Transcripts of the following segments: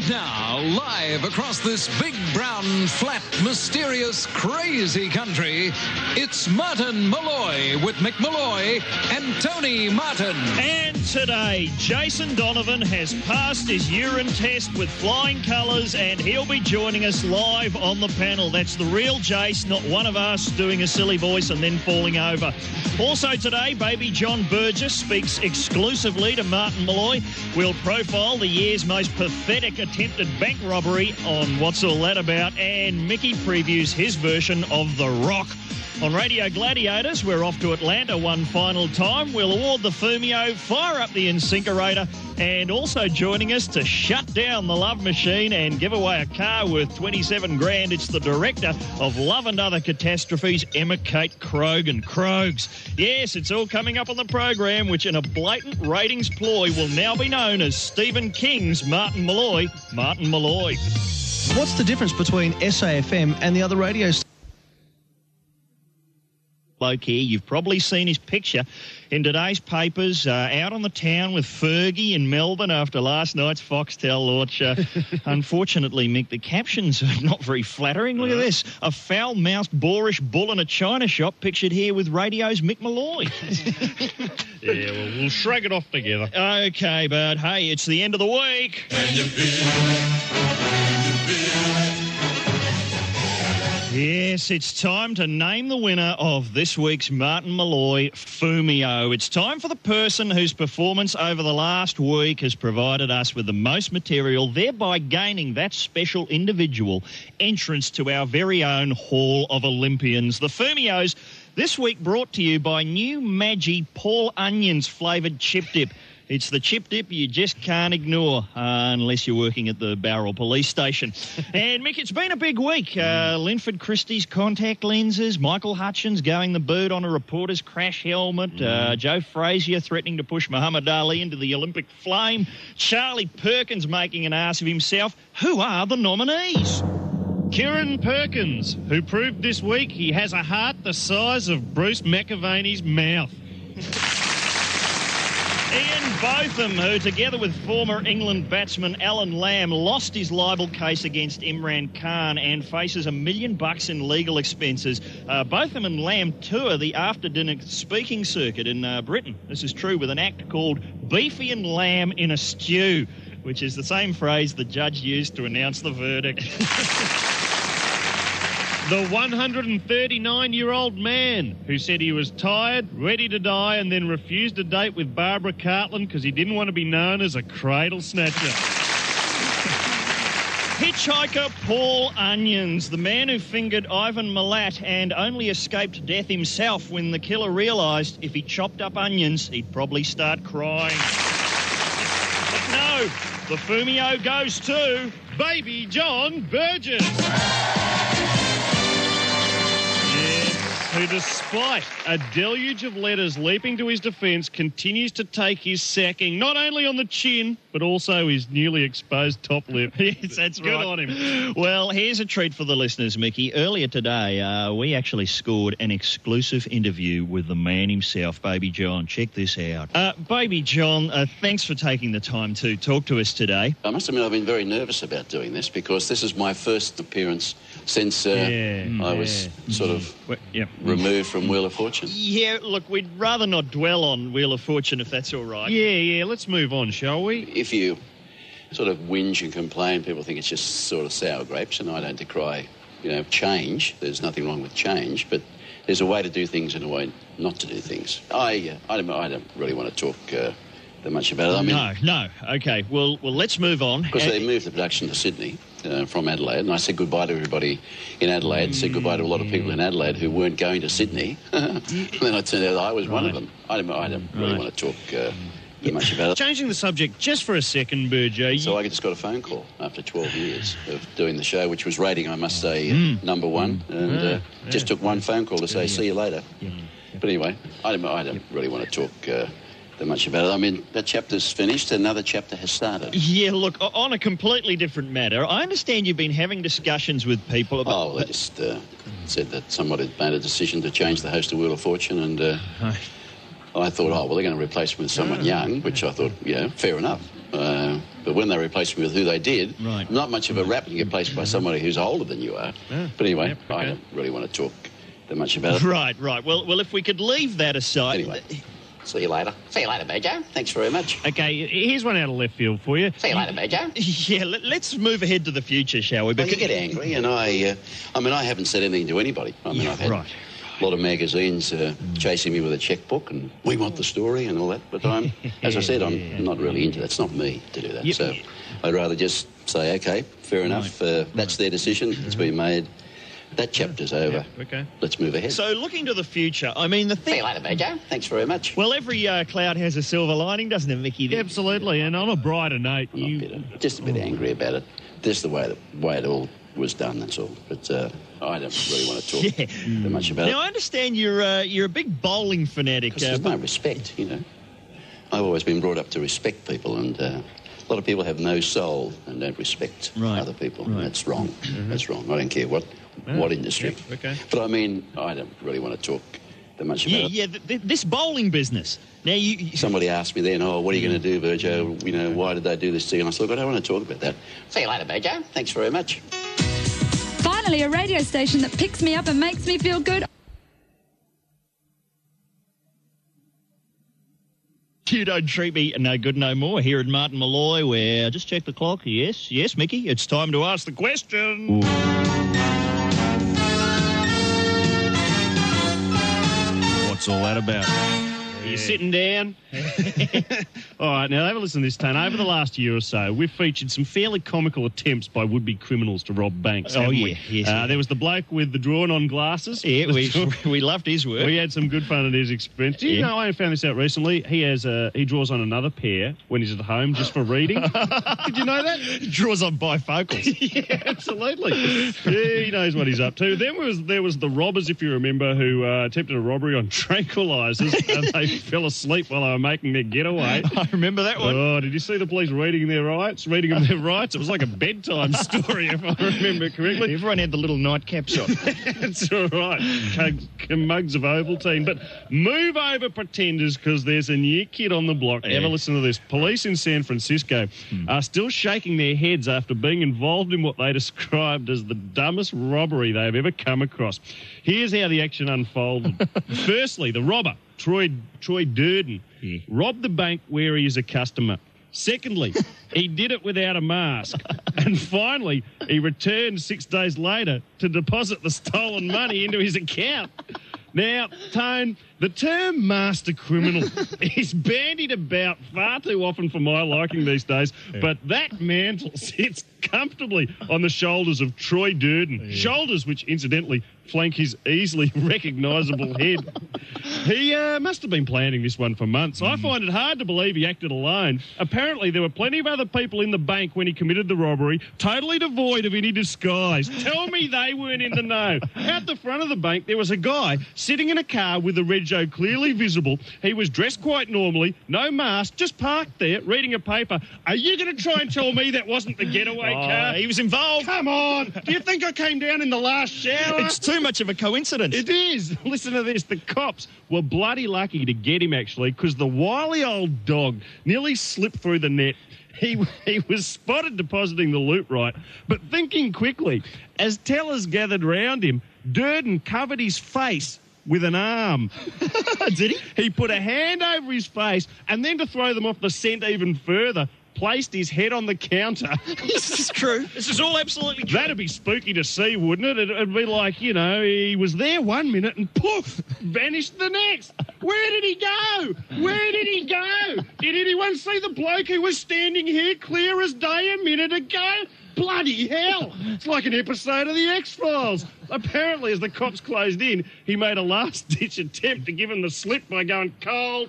And now, live across this big, brown, flat, mysterious, crazy country, it's Martin Molloy with Mick Molloy and Tony Martin. And today, Jason Donovan has passed his urine test with flying colours, and he'll be joining us live on the panel. That's the real Jace, not one of us doing a silly voice and then falling over. Also today, baby John Burgess speaks exclusively to Martin Molloy. We'll profile the year's most pathetic attempted bank robbery on What's All That About, and Mickey previews his version of The Rock. On Radio Gladiators, we're off to Atlanta one final time. We'll award the Fumio, fire up the incinerator, and also joining us to shut down the Love Machine and give away a car worth 27 grand, it's the director of Love and Other Catastrophes, Emma Kate Krogan. Krogs. Yes, it's all coming up on the program, which in a blatant ratings ploy will now be known as Stephen King's Martin Molloy. Martin Molloy. What's the difference between SAFM and the other radio stations? Bloke here, you've probably seen his picture in today's papers, out on the town with Fergie in Melbourne after last night's Foxtel launch. Unfortunately, Mick, the captions are not very flattering. Look at this. A foul-mouthed, boorish bull in a china shop pictured here with radio's Mick Molloy. Yeah, well, we'll shrug it off together. Okay, but hey, it's the end of the week. Yes, it's time to name the winner of this week's Martin Molloy Fumio. It's time for the person whose performance over the last week has provided us with the most material, thereby gaining that special individual entrance to our very own Hall of Olympians. The Fumios, this week brought to you by new Maggi Paul Onions flavoured chip dip. It's the chip dip you just can't ignore unless you're working at the Bowral Police Station. And, Mick, it's been a big week. Linford Christie's contact lenses, Michael Hutchins going the boot on a reporter's crash helmet, Joe Frazier threatening to push Muhammad Ali into the Olympic flame, Charlie Perkins making an ass of himself. Who are the nominees? Kieran Perkins, who proved this week he has a heart the size of Bruce McAvaney's mouth. Ian Botham, who, together with former England batsman Alan Lamb, lost his libel case against Imran Khan and faces $1 million in legal expenses. Botham and Lamb tour the after-dinner speaking circuit in Britain. This is true with an act called Beefy and Lamb in a Stew, which is the same phrase the judge used to announce the verdict. The 139-year-old man who said he was tired, ready to die, and then refused a date with Barbara Cartland because he didn't want to be known as a cradle snatcher. Hitchhiker Paul Onions, the man who fingered Ivan Milat and only escaped death himself when the killer realised if he chopped up onions, he'd probably start crying. But no, the Fumio goes to Baby John Burgess. Who, despite a deluge of letters leaping to his defence, continues to take his sacking not only on the chin, but also his newly exposed top lip. Yes, that's right. Good on him. Well, here's a treat for the listeners, Mickey. Earlier today, we actually scored an exclusive interview with the man himself, Baby John. Check this out. Baby John, thanks for taking the time to talk to us today. I must admit I've been very nervous about doing this because this is my first appearance since I was sort of removed from Wheel of Fortune. Yeah, look, we'd rather not dwell on Wheel of Fortune if that's all right. Yeah, let's move on, shall we? If you sort of whinge and complain, people think it's just sort of sour grapes, and I don't decry, change. There's nothing wrong with change, but there's a way to do things and a way not to do things. I don't really want to talk that much about it. I mean, No. Okay, well, let's move on. Because they moved the production to Sydney from Adelaide, and I said goodbye to everybody in Adelaide, said goodbye to a lot of people in Adelaide who weren't going to Sydney. And then I turned out I was one of them. I don't really want to talk that much about it. Changing the subject just for a second, Burjo. So I just got a phone call after 12 years of doing the show, which was rating, I must say, number one, and just took one phone call to say, see you later. But anyway, I don't really want to talk that much about it. I mean, that chapter's finished, another chapter has started. Yeah, look, on a completely different matter, I understand you've been having discussions with people about... Oh, well, they just said that someone had made a decision to change the host of Wheel of Fortune, and I thought, they're going to replace me with someone young, which I thought, fair enough. But when they replaced me with who they did, Right. not much of a rap when you get placed by somebody who's older than you are. But anyway, Yep, okay. I don't really want to talk that much about it. Right. Well, if we could leave that aside. Anyway, see you later. See you later, Badger. Thanks very much. Okay, here's one out of left field for you. See you later, Badger. Yeah, let's move ahead to the future, shall we? Well, you get angry, and I haven't said anything to anybody. I mean, I've had right. a lot of magazines chasing me with a checkbook, and we want the story and all that. But as I said, I'm not really into that. It's not me to do that. Yep. So I'd rather just say, okay, fair enough. That's their decision. It's been made. That chapter's over. Okay. Let's move ahead. So looking to the future, I mean, the See thing... you later, Badger. Thanks very much. Well, every cloud has a silver lining, doesn't it, Mickey? Absolutely, and on a brighter note, I'm not bitter, just a bit angry about it. Just the way it all was done, that's all. But I don't really want to talk that much about Now, it. I understand you're a big bowling fanatic. Because there's no respect, you know. I've always been brought up to respect people, and a lot of people have no soul and don't respect other people. Right. That's wrong. That's wrong. I don't care what industry. Yep, okay. But I mean, I don't really want to talk that much about it. Yeah, this bowling business. Now, you Somebody asked me then, what are you going to do, Virgo? You know, why did they do this to you? And I said, look, I don't want to talk about that. See you later, Virgo. Thanks very much. Finally, a radio station that picks me up and makes me feel good. You don't treat me no good no more here at Martin Malloy, where just check the clock. Yes, Mickey, it's time to ask the question. what's all that about? You're sitting down. All right, now have a listen to this, Tone. Over the last year or so, we've featured some fairly comical attempts by would-be criminals to rob banks, haven't we? Yes. There was the bloke with the drawn-on glasses. Yeah, we loved his work. We had some good fun at his expense. Do you know, I found this out recently. He draws on another pair when he's at home just for reading. Did you know that? Draws on bifocals. Yeah, absolutely. Yeah, he knows what he's up to. Then there was the robbers, if you remember, who attempted a robbery on tranquilizers and they fell asleep while they were making their getaway. I remember that one. Oh, did you see the police reading them their rights? It was like a bedtime story, if I remember correctly. Everyone had the little nightcaps on. That's all right. Mugs of Ovaltine. But move over, pretenders, because there's a new kid on the block. Have a listen to this. Police in San Francisco are still shaking their heads after being involved in what they described as the dumbest robbery they have ever come across. Here's how the action unfolded. Firstly, the robber, Troy Durden, robbed the bank where he is a customer. Secondly, he did it without a mask. And finally, he returned 6 days later to deposit the stolen money into his account. Now, Tone, the term master criminal is bandied about far too often for my liking these days, but that mantle sits comfortably on the shoulders of Troy Durden, shoulders which, incidentally, flank his easily recognisable head. He must have been planning this one for months. I find it hard to believe he acted alone. Apparently, there were plenty of other people in the bank when he committed the robbery, totally devoid of any disguise. Tell me they weren't in the know. Out the front of the bank, there was a guy sitting in a car with the rego clearly visible. He was dressed quite normally, no mask, just parked there, reading a paper. Are you going to try and tell me that wasn't the getaway car? He was involved. Come on. Do you think I came down in the last shower? It's too much of a coincidence. It is. Listen to this. The cops were bloody lucky to get him, actually, because the wily old dog nearly slipped through the net. He was spotted depositing the loot right, but thinking quickly, as tellers gathered round him, Durden covered his face with an arm. Did he? He put a hand over his face, and then to throw them off the scent even further, placed his head on the counter. This is true. This is all absolutely true. That'd be spooky to see, wouldn't it? It'd be like, you know, he was there 1 minute and poof, vanished the next. Where did he go? Where did he go? Did anyone see the bloke who was standing here clear as day a minute ago? Bloody hell. It's like an episode of the X-Files. Apparently, as the cops closed in, he made a last-ditch attempt to give him the slip by going, cold,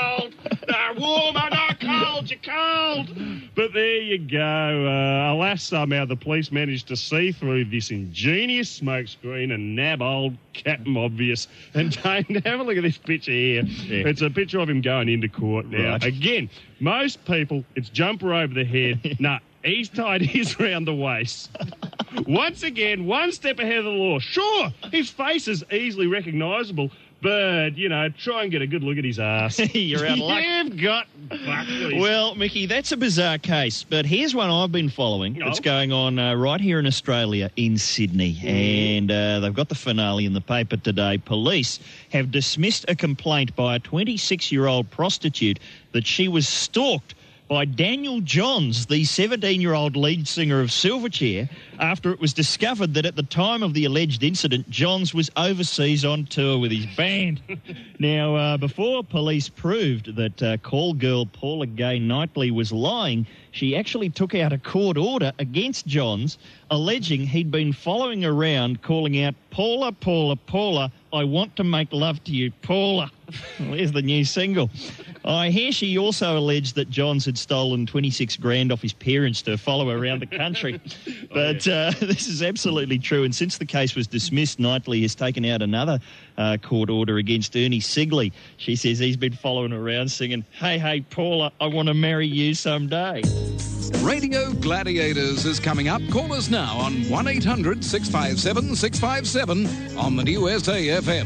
no, warm, no, cold, you're cold. But there you go. Alas, somehow the police managed to see through this ingenious smokescreen and nab old Captain Obvious. And Dane, have a look at this picture here. Yeah. It's a picture of him going into court now. Right. Again, most people, it's jumper over the head. Nah. He's tied his round the waist. Once again, one step ahead of the law. Sure, his face is easily recognisable, But, you know, try and get a good look at his ass. You're out of luck. You've got Buckley. Well, Mickey, that's a bizarre case, but here's one I've been following. It's going on right here in Australia, in Sydney, and they've got the finale in the paper today. Police have dismissed a complaint by a 26-year-old prostitute that she was stalked by Daniel Johns, the 17-year-old lead singer of Silverchair, after it was discovered that at the time of the alleged incident, Johns was overseas on tour with his band. Now, before police proved that call girl Paula Gay Knightley was lying, she actually took out a court order against Johns, alleging he'd been following around calling out, "Paula, Paula, Paula, I want to make love to you, Paula." There's the new single. I hear she also alleged that Johns had stolen 26 grand off his parents to follow around the country. But this is absolutely true. And since the case was dismissed, Knightley has taken out another court order against Ernie Sigley. She says he's been following around singing, "Hey, hey, Paula, I want to marry you someday." Radio Gladiators is coming up. Call us now on 1800 657 657 on the new SAFM.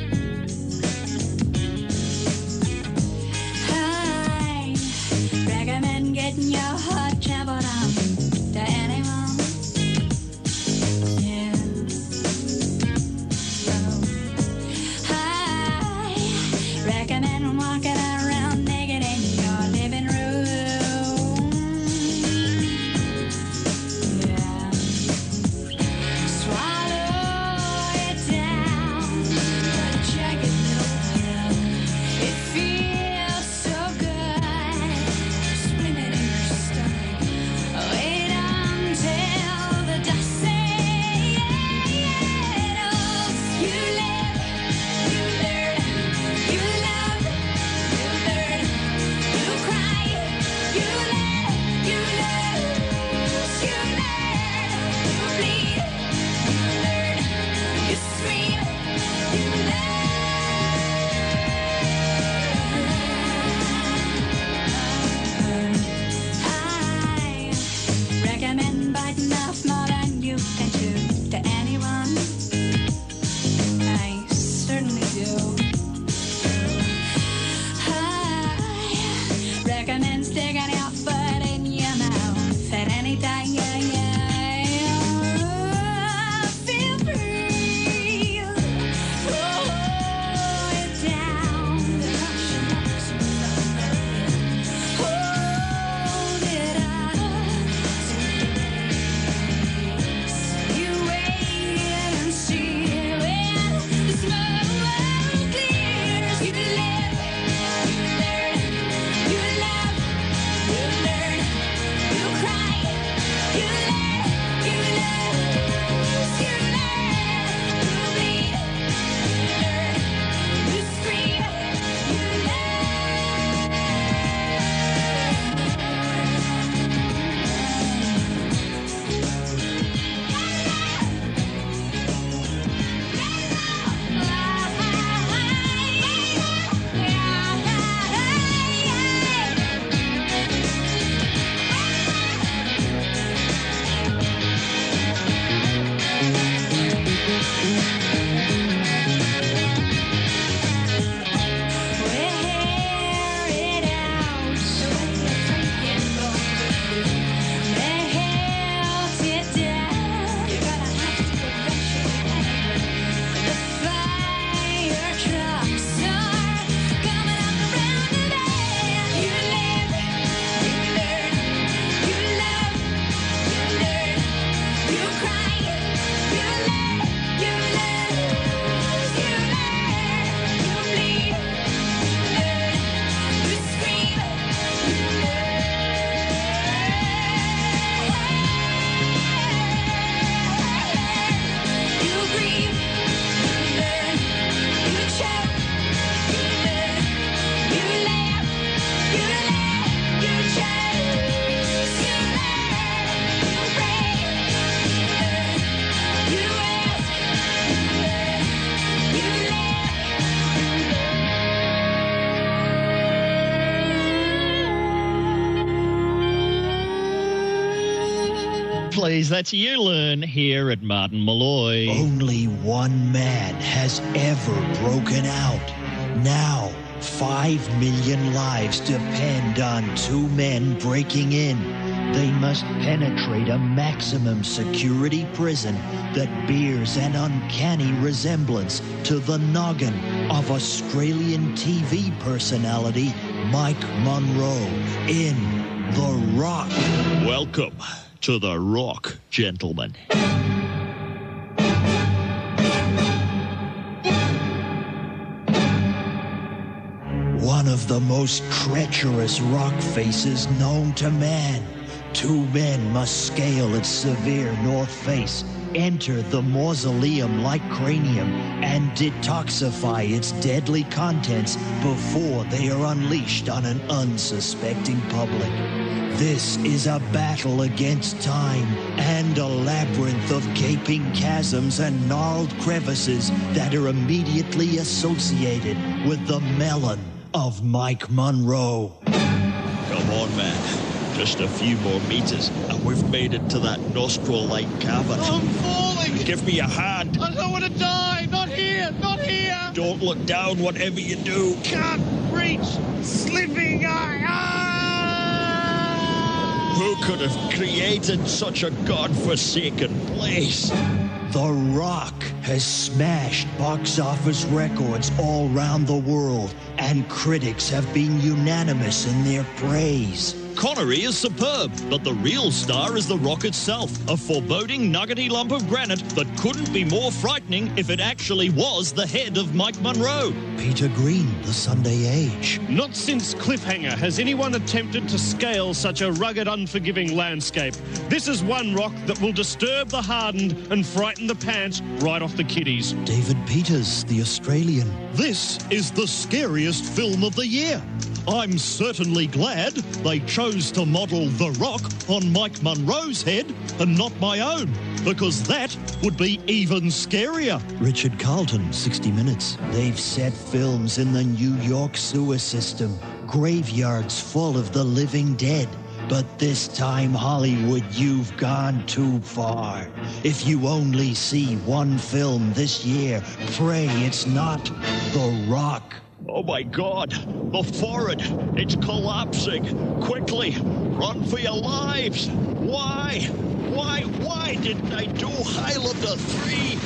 Recommend getting your heart trampled on to anyone. Yeah. So, I recommend walking around naked in your living room. Yeah. Swallow it down, check it out. It feels so good. Spin it in your stomach. Wait until the dust settles. You live, you learn, you love, you learn, you cry, you laugh, you lose, you learn, you bleed, you learn, you scream, you I recommend biting off more than you can chew to anyone. I certainly do. I recommend sticking your foot in your mouth at any time. Feel free. Roll it down. Hold it up. You wait and see when the smoke clears. You live, you learn, you love, you please. That's You Learn here at Martin Malloy. Only one man has ever broken out. Now, 5 million lives depend on 2 men breaking in. They must penetrate a maximum security prison that bears an uncanny resemblance to the noggin of Australian TV personality Mike Munro in The Rock. Welcome to The Rock, gentlemen. One of the most treacherous rock faces known to man. 2 men must scale its severe north face, enter the mausoleum-like cranium, and detoxify its deadly contents before they are unleashed on an unsuspecting public. This is a battle against time and a labyrinth of gaping chasms and gnarled crevices that are immediately associated with the melon of Mike Munro. Come on, man. Just a few more meters, and we've made it to that nostril-like cavern. I'm falling! Give me a hand. I don't want to die! Not here! Not here! Don't look down, whatever you do. Can't reach! Slipping! Who could have created such a godforsaken place? The Rock has smashed box office records all around the world, and critics have been unanimous in their praise. Connery is superb, but the real star is The Rock itself, a foreboding, nuggety lump of granite that couldn't be more frightening if it actually was the head of Mike Munro. Peter Green, The Sunday Age. Not since Cliffhanger has anyone attempted to scale such a rugged, unforgiving landscape. This is one rock that will disturb the hardened and frighten the pants right off the kiddies. David Peters, The Australian. This is the scariest film of the year. I'm certainly glad they chose to model The Rock on Mike Munro's head and not my own, because that would be even scarier. Richard Carlton, 60 Minutes. They've set films in the New York sewer system, graveyards full of the living dead. But this time, Hollywood, you've gone too far. If you only see one film this year, pray it's not The Rock. Oh my God, the forehead, it's collapsing. Quickly, run for your lives. Why didn't I do Highlander 3?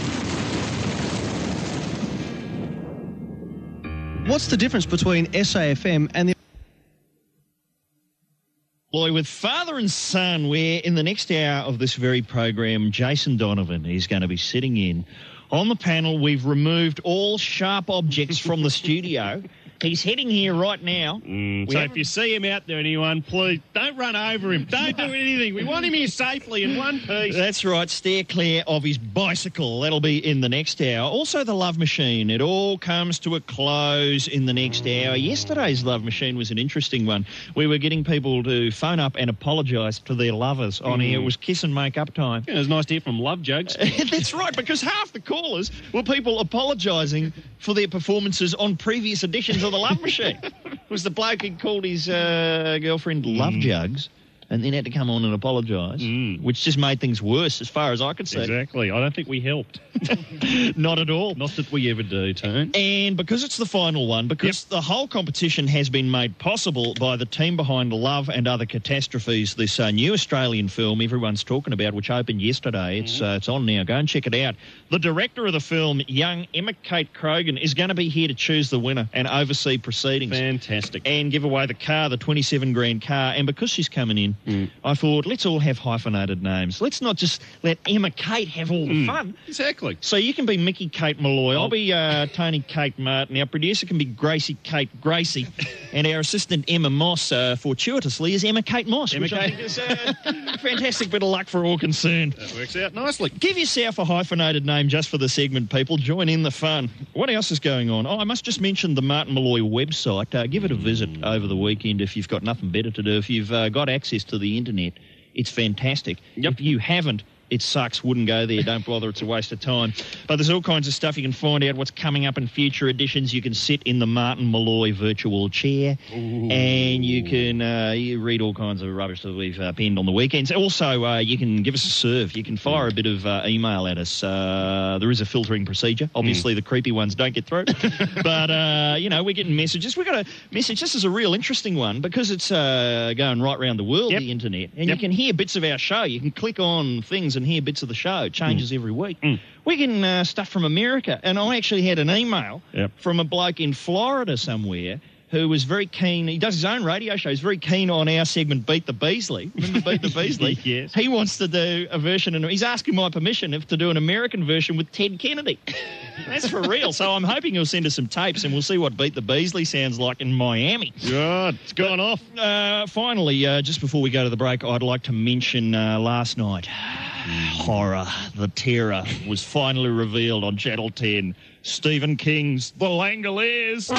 What's the difference between SAFM and the... Boy, with father and son, where in the next hour of this very program, Jason Donovan is going to be sitting in. On the panel, we've removed all sharp objects from the studio. He's heading here right now. So if you see him out there, anyone, please don't run over him. Don't do anything. We want him here safely in one piece. That's right. Steer clear of his bicycle. That'll be in the next hour. Also, the Love Machine. It all comes to a close in the next hour. Yesterday's Love Machine was an interesting one. We were getting people to phone up and apologise to their lovers on here. It was kiss and make up time. Yeah, it was nice to hear from Love Jugs. That's right, because half the callers were people apologising for their performances on previous editions of the Love Machine. It was the bloke who called his girlfriend Love Jugs and then had to come on and apologise, which just made things worse as far as I could see. Exactly. I don't think we helped. Not at all. Not that we ever do, Tone. And because it's the final one, because the whole competition has been made possible by the team behind Love and Other Catastrophes, this new Australian film everyone's talking about, which opened yesterday. It's on now. Go and check it out. The director of the film, young Emma Kate Krogan, is going to be here to choose the winner and oversee proceedings. Fantastic. And give away the car, the 27 grand car. And because she's coming in, I thought, let's all have hyphenated names. Let's not just let Emma Kate have all the fun. Exactly. So you can be Mickey Kate Malloy. I'll be Tony Kate Martin. Our producer can be Gracie Kate Gracie. And our assistant Emma Moss, fortuitously, is Emma Kate Moss, which I think is a fantastic bit of luck for all concerned. That works out nicely. Give yourself a hyphenated name just for the segment, people. Join in the fun. What else is going on? Oh, I must just mention the Martin Malloy website. Give it a visit over the weekend if you've got nothing better to do. If you've got access to the internet, it's fantastic. If you haven't, It sucks. Wouldn't go there. Don't bother. It's a waste of time. But there's all kinds of stuff. You can find out what's coming up in future editions. You can sit in the Martin Malloy virtual chair. Ooh. And you can you read all kinds of rubbish that we've penned on the weekends. Also, you can give us a serve. You can fire a bit of email at us. There is a filtering procedure. Obviously, the creepy ones don't get through. But, we're getting messages. We've got a message. This is a real interesting one because it's going right around the world, the internet. And you can hear bits of our show. You can click on things and hear bits of the show. It changes every week. We're getting stuff from America. And I actually had an email from a bloke in Florida somewhere who was very keen. He does his own radio show. He's very keen on our segment, Beat the Beasley. Remember Beat the Beasley? Yes. He wants to do a version, and he's asking my permission to do an American version with Ted Kennedy. That's for real. So I'm hoping he'll send us some tapes, and we'll see what Beat the Beasley sounds like in Miami. God, it's gone off. Finally, just before we go to the break, I'd like to mention last night, horror, the terror, was finally revealed on Channel 10. Stephen King's The Langoliers.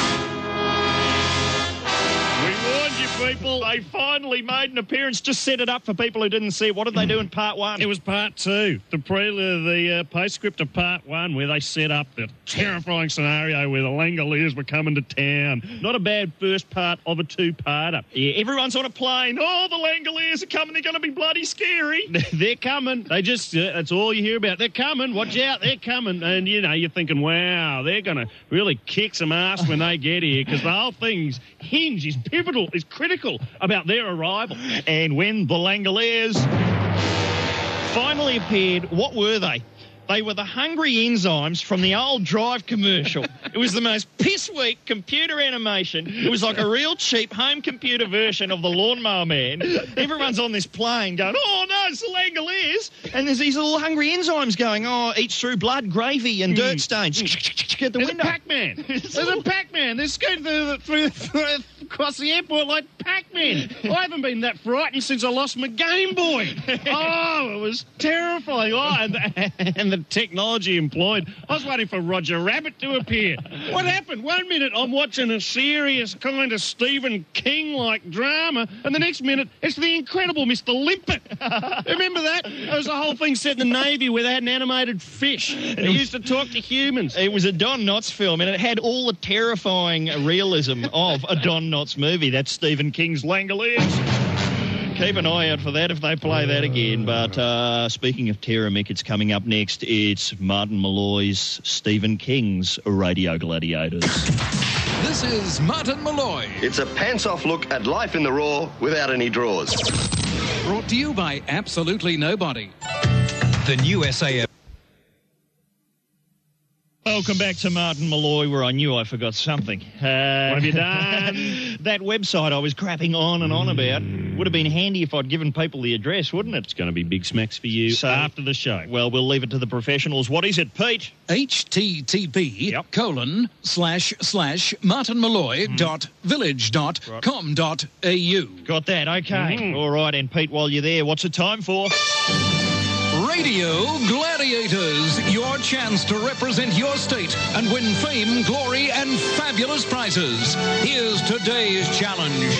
We warned you, people. They finally made an appearance. Just set it up for people who didn't see it. What did they do in part one? It was part two. The prelude, the postscript of part one, where they set up the terrifying scenario where the Langoliers were coming to town. Not a bad first part of a two-parter. Yeah, everyone's on a plane. Oh, the Langoliers are coming. They're going to be bloody scary. They're coming. They just, that's all you hear about. They're coming. Watch out. They're coming. And, you're thinking, wow, they're going to really kick some ass when they get here because the whole thing's hinge is pivotal, is critical about their arrival. And when the Langoliers finally appeared, what were they? They were the hungry enzymes from the old Drive commercial. It was the most piss-weak computer animation. It was like a real cheap home computer version of the Lawnmower Man. Everyone's on this plane going, oh, no, it's the Langoliers. And there's these little hungry enzymes going, oh, eats through blood, gravy and dirt stains. Get the There's window. a Pac-Man. There's a Pac-Man. They're scooting across the airport like Pac-Man. I haven't been that frightened since I lost my Game Boy. Oh, it was terrifying. Oh, and the technology employed. I was waiting for Roger Rabbit to appear. What happened? 1 minute I'm watching a serious kind of Stephen King-like drama, and the next minute it's the incredible Mr. Limpet. Remember that? There was a whole thing set in the Navy where they had an animated fish, and he used to talk to humans. It was a Don Knotts film, and it had all the terrifying realism of a Don Knotts movie. That's Stephen King's Langoliers. Keep an eye out for that if they play that again. But speaking of terror, Mick, it's coming up next. It's Martin Malloy's Stephen King's Radio Gladiators. This is Martin Malloy. It's a pants-off look at life in the raw without any drawers. Brought to you by Absolutely Nobody. The new SAF. Welcome back to Martin Malloy, where I knew I forgot something. What have you done? That website I was crapping on and on about would have been handy if I'd given people the address, wouldn't it? It's going to be big smacks for you after the show. Well, we'll leave it to the professionals. What is it, Pete? http://martinmalloy.village.com.au. Got that, okay. All right, and Pete, while you're there, what's it time for? Radio Gladiators, your chance to represent your state and win fame, glory, and fabulous prizes. Here's today's challenge.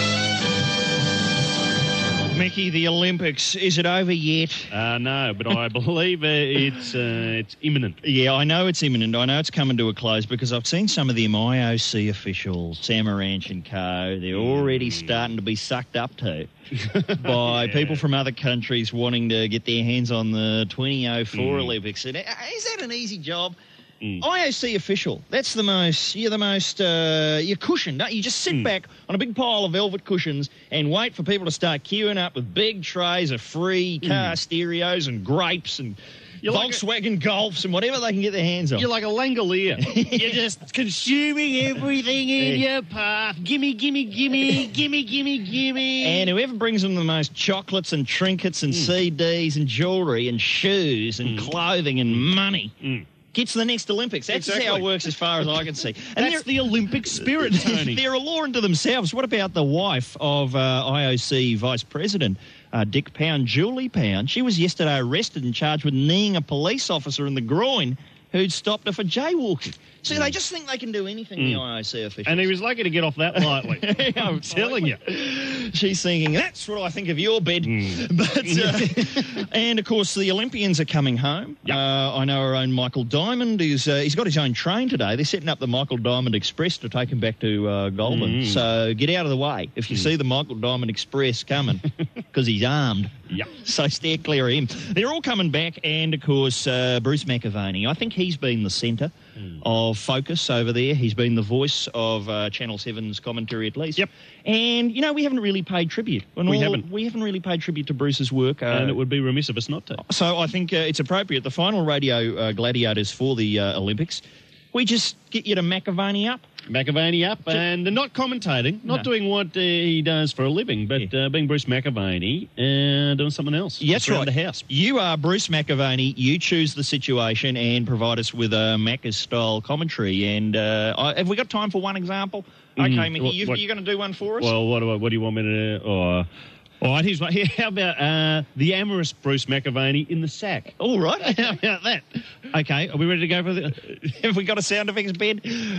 Mickey, the Olympics, is it over yet? No, but I believe it's imminent. Yeah, I know it's imminent. I know it's coming to a close because I've seen some of the IOC officials, Samaranch and co. They're already starting to be sucked up to by people from other countries wanting to get their hands on the 2004 Olympics. And is that an easy job? IOC official, that's you're cushioned, don't you? You just sit back on a big pile of velvet cushions and wait for people to start queuing up with big trays of free car stereos and grapes and Volkswagen Golfs and whatever they can get their hands on. You're like a Langolier. You're just consuming everything in your path. Gimme, gimme, gimme, gimme, gimme, gimme. And whoever brings them the most chocolates and trinkets and CDs and jewellery and shoes and clothing and money gets the next Olympics. That's how it works as far as I can see. And that's the Olympic spirit, Tony. They're a law unto themselves. What about the wife of IOC Vice President Dick Pound, Julie Pound? She was yesterday arrested and charged with kneeing a police officer in the groin who'd stopped her for jaywalking. See, they just think they can do anything, the IOC officials. And he was lucky to get off that lightly. I'm telling you. She's thinking, that's what I think of your bed. But and, of course, the Olympians are coming home. Yep. I know our own Michael Diamond. He's got his own train today. They're setting up the Michael Diamond Express to take him back to Goulburn. So get out of the way if you see the Michael Diamond Express coming, because he's armed. Yep. So steer clear of him. They're all coming back, and, of course, Bruce McAvaney. I think he's been the centre of focus over there. He's been the voice of Channel 7's commentary, at least. Yep. And, you know, we haven't really paid tribute. We haven't. We haven't really paid tribute to Bruce's work. And it would be remiss of us not to. So I think it's appropriate. The final radio gladiators for the Olympics, we just get you to McAvaney up. McAvaney up, and not commentating, not doing what he does for a living, but being Bruce McAvaney and doing something else. That's around right. the house. You are Bruce McAvaney. You choose the situation and provide us with a Macca's-style commentary. And have we got time for one example? Okay, Mickey, you're going to do one for us? Well, what do you want me to do? All right, here's one. Here, how about the amorous Bruce McAvaney in the sack? All right. How about that? Okay, are we ready to go for the... Have we got a sound effects bed? Okay,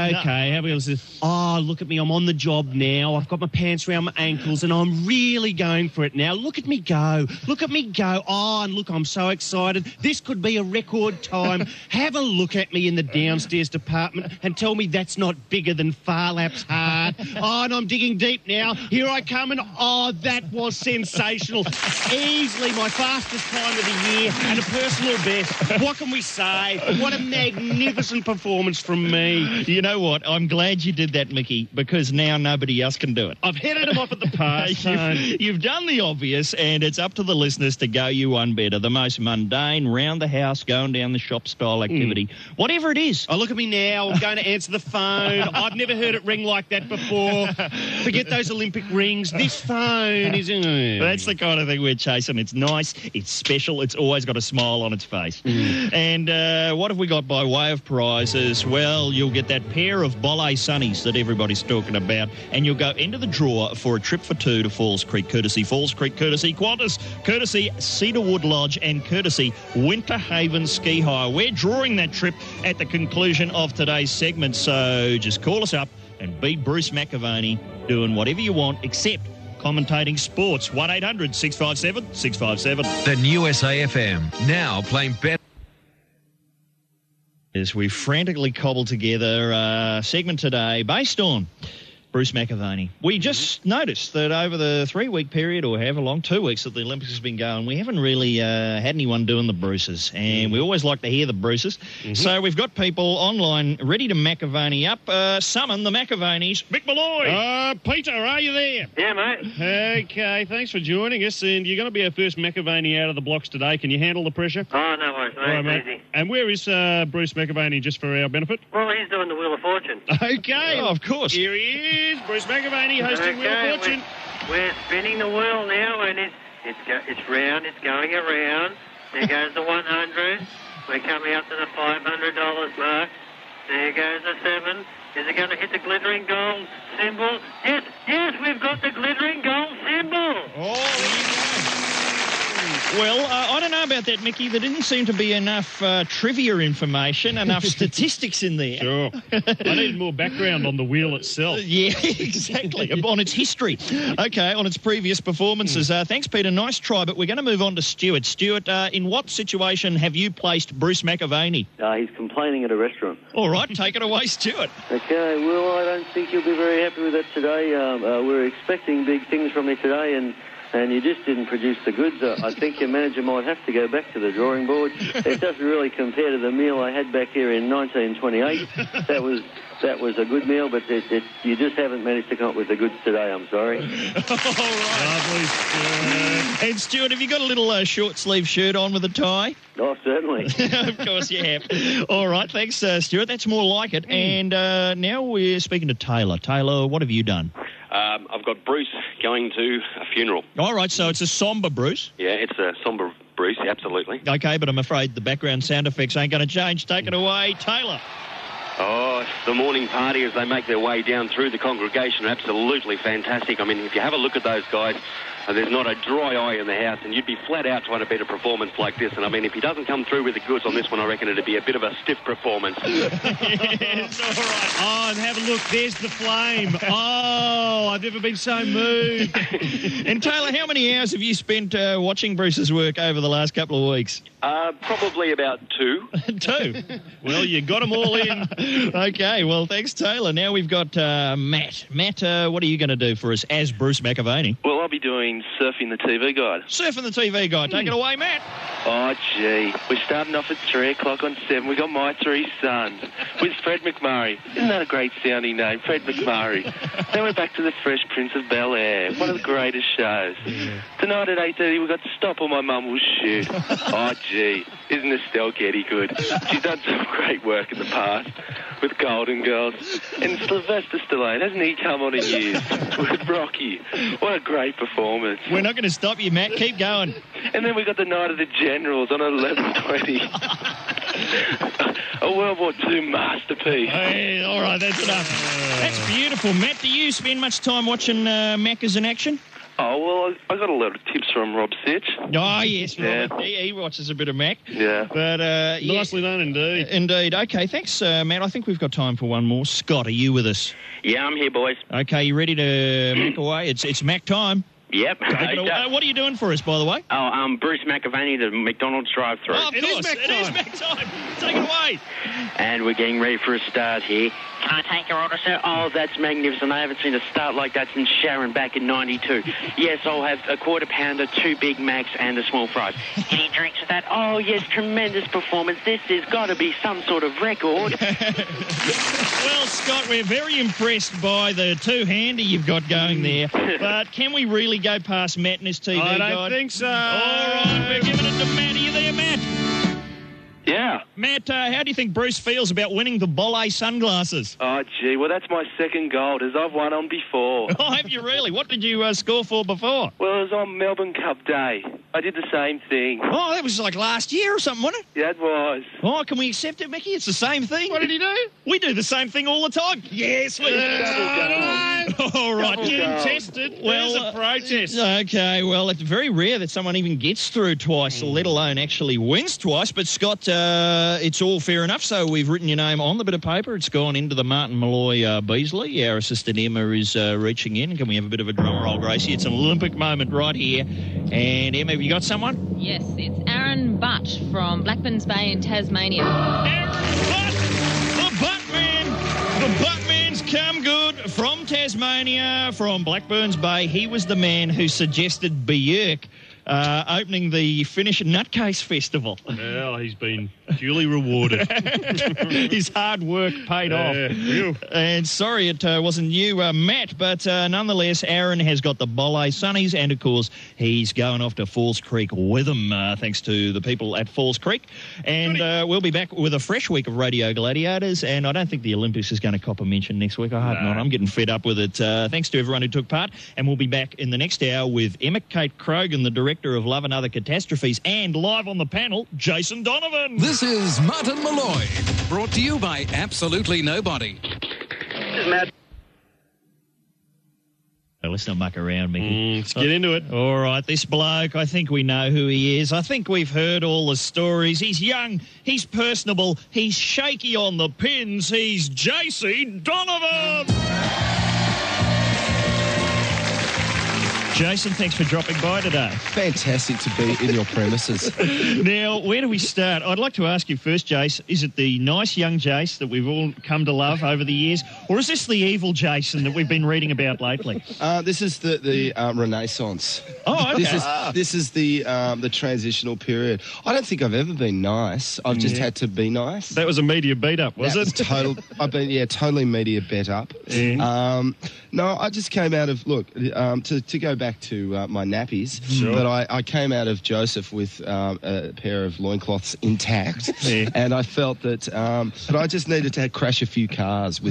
how about this? Oh, look at me, I'm on the job now. I've got my pants around my ankles and I'm really going for it now. Look at me go. Look at me go. Oh, and look, I'm so excited. This could be a record time. Have a look at me in the downstairs department and tell me that's not bigger than Farlap's heart. Oh, and I'm digging deep now. Here I come, and oh, that was sensational. Easily my fastest time of the year and a personal best. What can we say? What a magnificent performance from me. You know what? I'm glad you did that, Mickey, because now nobody else can do it. I've headed him off at the pass. You've done the obvious, and it's up to the listeners to go you one better. The most mundane, round the house, going down the shop style activity. Whatever it is. Oh, look at me now. I'm going to answer the phone. I've never heard it ring like that before. Forget those Olympic rings. This phone is... That's the kind of thing we're chasing. It's nice. It's special. It's always got a smile on its face. And what have we got by way of prizes? Well, you'll get that pair of Bolle Sunnies that everybody's talking about, and you'll go into the draw for a trip for two to Falls Creek, courtesy Falls Creek, courtesy Qantas, courtesy Cedarwood Lodge, and courtesy Winter Haven Ski Hire. We're drawing that trip at the conclusion of today's segment, so just call us up and beat Bruce McAvaney doing whatever you want except commentating sports. 1-800 657 657. The new SAFM, now playing better. As we frantically cobble together a segment today based on Bruce McAvaney. We just noticed that over the 3-week period, or however long, 2 weeks that the Olympics has been going, we haven't really had anyone doing the Bruces, and we always like to hear the Bruces. So we've got people online ready to McAvaney up. Summon the McAvaneys. Mick Malloy! Peter, are you there? Yeah, mate. Okay, thanks for joining us, and you're going to be our first McAvaney out of the blocks today. Can you handle the pressure? Oh, no worries, mate. All right, mate. Easy. And where is Bruce McAvaney, just for our benefit? Well, he's doing the Wheel of Fortune. Okay. Oh, of course. Here he is, Bruce McAvaney, hosting Wheel of Fortune. We're spinning the wheel now, and it's round, it's going around. There goes the 100. We're coming up to the $500 mark. There goes the 7. Is it going to hit the glittering gold symbol? Yes, we've got the glittering gold symbol. Well, I don't know about that, Mickey. There didn't seem to be enough trivia information, enough statistics in there. Sure. I need more background on the wheel itself. Yeah, exactly. On its history. Okay, on its previous performances. Thanks, Peter. Nice try, but we're going to move on to Stuart. Stuart, in what situation have you placed Bruce McAvaney? He's complaining at a restaurant. All right, take it away, Stuart. Okay, well, I don't think you'll be very happy with that today. We're expecting big things from you today, and you just didn't produce the goods. I think your manager might have to go back to the drawing board. It doesn't really compare to the meal I had back here in 1928. That was a good meal, but you just haven't managed to come up with the goods today, I'm sorry. All right. Lovely, Stuart. And, Stuart, have you got a little short-sleeve shirt on with a tie? Oh, certainly. Of course you have. All right, thanks, Stuart. That's more like it. And now we're speaking to Taylor. Taylor, what have you done? I've got Bruce going to a funeral. All right, so it's a sombre Bruce. Yeah, it's a sombre Bruce, absolutely. Okay, but I'm afraid the background sound effects ain't going to change. Take it away, Taylor. Oh, the morning party as they make their way down through the congregation are absolutely fantastic. I mean, if you have a look at those guys, there's not a dry eye in the house, and you'd be flat out to want a better performance like this. And I mean, if he doesn't come through with the goods on this one, I reckon it'd be a bit of a stiff performance. Yes, all right. Oh, and have a look. There's the flame. Oh, I've never been so moved. And Taylor, how many hours have you spent watching Bruce's work over the last couple of weeks? Probably about 2. 2? Well, you got them all in. Okay, well, thanks, Taylor. Now we've got Matt. Matt, what are you going to do for us as Bruce McAvaney? Well, I'll be doing Surfing the TV Guide. Surfing the TV Guide. Take it away, Matt. Oh, gee. We're starting off at 3 o'clock on 7. We've got My Three Sons with Fred McMurray. Isn't that a great sounding name, Fred McMurray? Then we're back to the Fresh Prince of Bel-Air, one of the greatest shows. Tonight at 8:30, we've got Stop or My Mum Will Shoot. Oh, gee. Isn't Estelle Getty good? She's done some great work in the past with Golden Girls. And Sylvester Stallone, hasn't he come on in years with Rocky? What a great performance. We're not going to stop you, Matt. Keep going. And then we got the Night of the Generals on 11:20. A World War II masterpiece. Hey, all right, that's enough. That's beautiful. Matt, do you spend much time watching Maccas in action? Oh, well, I got a lot of tips from Rob Sitch. Oh, yes, Yeah. Robert. He watches a bit of Mac. Yeah. But, Nicely done, indeed. Indeed. Okay, thanks, Matt. I think we've got time for one more. Scott, are you with us? Yeah, I'm here, boys. Okay, you ready to Mac away? It's Mac time. Yep. Take it away. What are you doing for us, by the way? Oh, Bruce McAvaney, the McDonald's drive-thru. Oh, of course. It is Mac time. Take it away. And we're getting ready for a start here. Can I take your order, sir? Oh, that's magnificent. I haven't seen a start like that since Sharon back in 92. Yes, I'll have a quarter pounder, 2 Big Macs, and a small fries. Any drinks with that? Oh, yes, tremendous performance. This has got to be some sort of record. Well, Scott, we're very impressed by the two-hander you've got going there. But can we really go past Matt and his TV I guide? don't think so. All right, we're giving it to Matt. Are you there, Matt? Yeah. Matt, how do you think Bruce feels about winning the Bolle sunglasses? Oh, gee, well, that's my second gold, as I've won on before. Oh, have you really? What did you score for before? Well, it was on Melbourne Cup Day. I did the same thing. Oh, that was like last year or something, wasn't it? Yeah, it was. Oh, can we accept it, Mickey? It's the same thing. What did he do? We do the same thing all the time. Yes, we All right. Getting tested. Well, There's a protest. Okay, well, it's very rare that someone even gets through twice, let alone actually wins twice. But, Scott, it's all fair enough. So we've written your name on the bit of paper. It's gone into the Martin Malloy Beasley. Our assistant Emma is reaching in. Can we have a bit of a drum roll, Gracie? It's an Olympic moment right here. And, Emma, have you got someone? Yes, it's Aaron Butt from Blackburns Bay in Tasmania. Aaron Butt! The Butt Man! The Butt Man's come good from Tasmania, from Blackburns Bay. He was the man who suggested Björk opening the Finnish Nutcase Festival. Well, he's been duly rewarded. His hard work paid off. And sorry it wasn't you, Matt, but nonetheless, Aaron has got the Bolle Sunnies, and of course, he's going off to Falls Creek with them, thanks to the people at Falls Creek. And we'll be back with a fresh week of Radio Gladiators, and I don't think the Olympics is going to cop a mention next week. I hope not. I'm getting fed up with it. Thanks to everyone who took part, and we'll be back in the next hour with Emma Kate Krogan, the director of Love and Other Catastrophes, and live on the panel, Jason Donovan. This is Martin Malloy, brought to you by Absolutely Nobody. This is Matt. Let's not muck around, Mickey. Let's get into it. All right, this bloke, I think we know who he is. I think we've heard all the stories. He's young, he's personable, he's shaky on the pins. He's JC Donovan! Jason, thanks for dropping by today. Fantastic to be in your premises. Now, where do we start? I'd like to ask you first, Jace, is it the nice young Jace that we've all come to love over the years, or is this the evil Jason that we've been reading about lately? This is the Renaissance. Oh, okay. This is the transitional period. I don't think I've ever been nice. I've just had to be nice. That was a media beat-up, was it? I've been, totally media bet up. Yeah. No, I just came out of, to go back to my nappies, Sure. but I came out of Joseph with a pair of loincloths intact, and I felt that I just needed to crash a few cars within my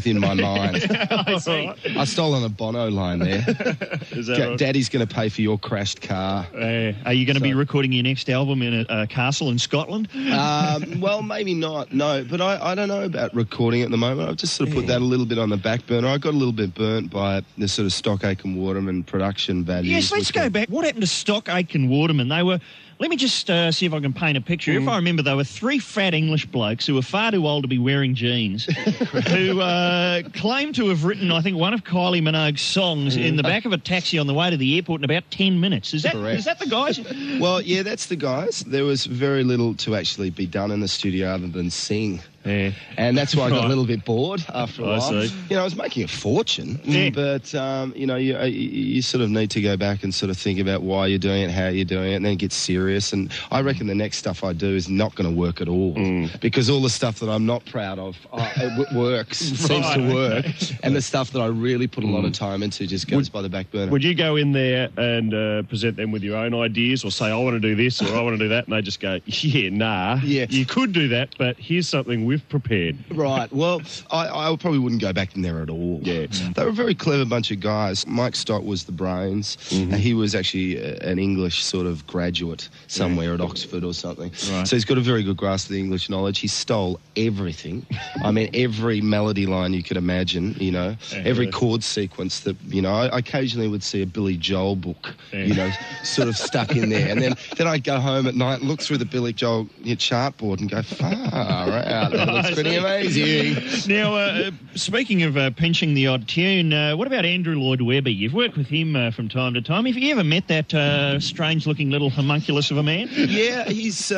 mind. I see. I stole on a Bono line there. Is that right? Daddy's going to pay for your crashed car. Are you going to be recording your next album in a castle in Scotland? Well, maybe not. No, but I don't know about recording at the moment. I've just sort of put that a little bit on the back burner. I got a little bit burnt by the sort of Stock Aitken Waterman production values. Yes, let's go back. What happened to Stock Aitken Waterman? They were... Let me just see if I can paint a picture. If I remember, they were three fat English blokes who were far too old to be wearing jeans, who claimed to have written, I think, one of Kylie Minogue's songs in the back of a taxi on the way to the airport in about 10 minutes. Is that the guys? Well, yeah, that's the guys. There was very little to actually be done in the studio other than sing. Yeah. And that's why I got a little bit bored after a while. I see. You know, I was making a fortune, but, you know, you sort of need to go back and sort of think about why you're doing it, how you're doing it, and then get serious. And I reckon the next stuff I do is not going to work at all because all the stuff that I'm not proud of it works, seems to work, and the stuff that I really put a lot of time into just goes by the back burner. Would you go in there and present them with your own ideas or say, I want to do this or I want to do that, and they just go, yeah, nah, you could do that, but here's something we've prepared. Right. Well, I probably wouldn't go back in there at all. Yeah. They were a very clever bunch of guys. Mike Stott was the brains. He was actually an English sort of graduate somewhere at Oxford or something. Right. So he's got a very good grasp of the English knowledge. He stole everything. I mean, every melody line you could imagine, you know, every chord sequence that, you know, I occasionally would see a Billy Joel book, you know, sort of stuck in there. And then I'd go home at night and look through the Billy Joel chartboard and go, far out. That looks pretty amazing. Now, speaking of pinching the odd tune, what about Andrew Lloyd Webber? You've worked with him from time to time. Have you ever met that strange-looking little homunculus of a man? Yeah, he's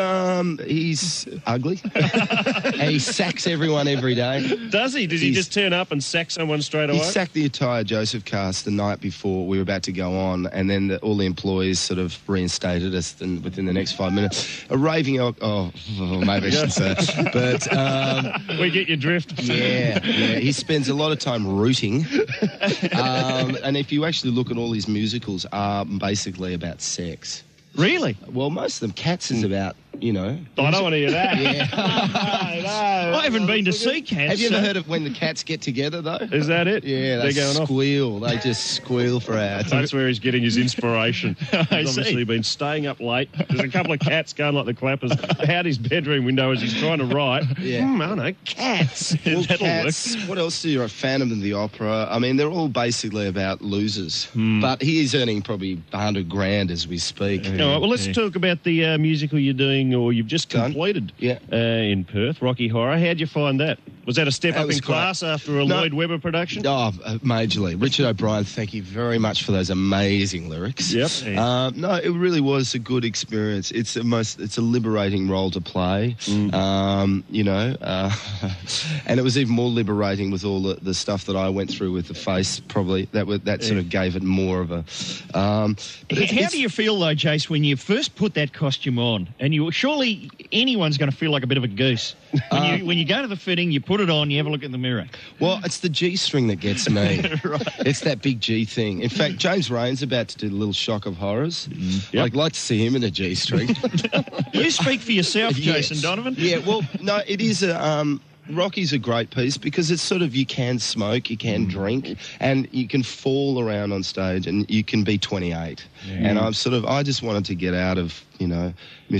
ugly. And he sacks everyone every day. Does he? Does he just turn up and sack someone straight away? He sacked the entire Joseph cast the night before we were about to go on, and then all the employees sort of reinstated us within the next 5 minutes. A raving maybe I shouldn't say but we get your drift. Yeah. He spends a lot of time rooting. And if you actually look at all his musicals are basically about sex. Really? Well, most of them. Cats is about, you know... I don't want to hear that. Yeah. No. I haven't been to see Cats. Have you ever heard of when the cats get together, though? Is that it? Yeah, they squeal. They just squeal for hours. That's where he's getting his inspiration. He's obviously been staying up late. There's a couple of cats going like the clappers out his bedroom window as he's trying to write. Yeah. I know, cats. Well, Cats, what else do you... Phantom of the Opera. I mean, they're all basically about losers. But he is earning probably $100,000 as we speak. All right, well, let's talk about the musical you're doing, or you've just completed in Perth, Rocky Horror. How'd you find that? Was that a step up in class after a Lloyd Webber production? Oh, majorly. Richard O'Brien, thank you very much for those amazing lyrics. Yep. No, it really was a good experience. It's a liberating role to play, you know, and it was even more liberating with all the stuff that I went through with the face. Probably that sort of gave it more of a. How do you feel though, Jace, when you first put that costume on? And surely anyone's going to feel like a bit of a goose when you go to the fitting, you put it on, you have a look in the mirror. Well, it's the G string that gets me. Right. It's that big G thing. In fact, James Rain's about to do the Little Shock of Horrors. I'd like to see him in a G string. You speak for yourself, Jason Donovan. Yeah, well, no, it is a... Rocky's a great piece because it's sort of, you can smoke, you can drink, and you can fall around on stage and you can be 28. And I just wanted to get out of, you know,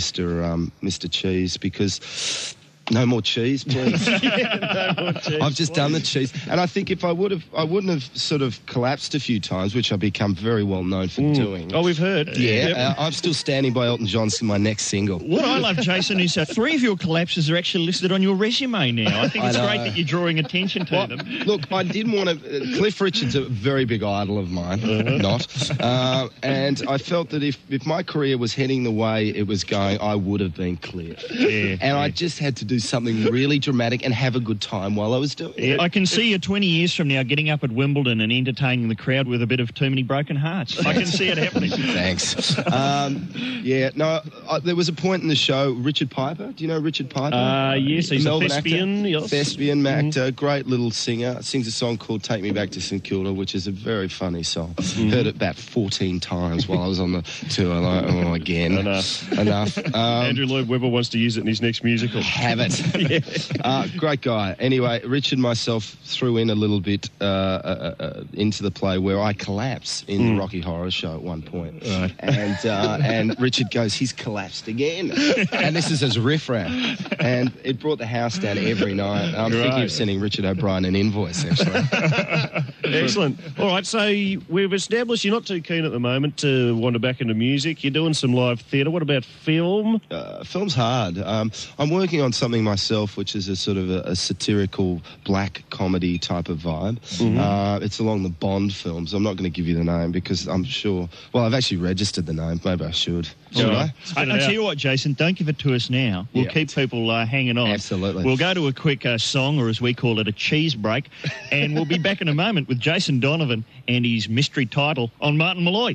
Mr. Cheese because... No more cheese, please. No more cheese, I've just done the cheese. And I think if I wouldn't have sort of collapsed a few times, which I've become very well known for doing. Oh, we've heard. Yeah, I'm still standing by Elton John's my next single. What I love, Jason, is 3 of your collapses are actually listed on your resume now. I think it's great that you're drawing attention to them. Look, I didn't want to... Cliff Richard's a very big idol of mine, and I felt that if my career was heading the way it was going, I would have been Cliff. I just had to do something really dramatic and have a good time while I was doing it. I can see you 20 years from now getting up at Wimbledon and entertaining the crowd with a bit of Too Many Broken Hearts. I can see it happening. Thanks. There was a point in the show, Richard Piper. Do you know Richard Piper? Yes, he's a thespian. Yes. Thespian actor, great little singer. Sings a song called Take Me Back to St Kilda, which is a very funny song. Heard it about 14 times while I was on the tour. Like, again. Enough. Andrew Lloyd Webber wants to use it in his next musical. Have it. Right. Great guy. Anyway, Richard and myself threw in a little bit into the play where I collapse in the Rocky Horror Show at one point. Right. And Richard goes, he's collapsed again. And this is his riffraff. And it brought the house down every night. I'm thinking of sending Richard O'Brien an invoice, actually. Excellent. All right, so we've established you're not too keen at the moment to wander back into music. You're doing some live theatre. What about film? Film's hard. I'm working on something myself, which is a sort of a satirical black comedy type of vibe. It's along the Bond films. I'm not going to give you the name because I'm sure... Well, I've actually registered the name. Maybe I should. Should I? I'll tell you what, Jason, don't give it to us now. We'll keep people hanging on. Absolutely. We'll go to a quick song, or as we call it, a cheese break, and we'll be back in a moment with Jason Donovan and his mystery title on Martin Molloy.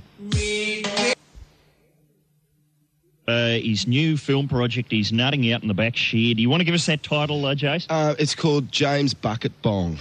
His new film project, he's nutting out in the back shed. Do you want to give us that title, Jace? It's called James Bucket Bong.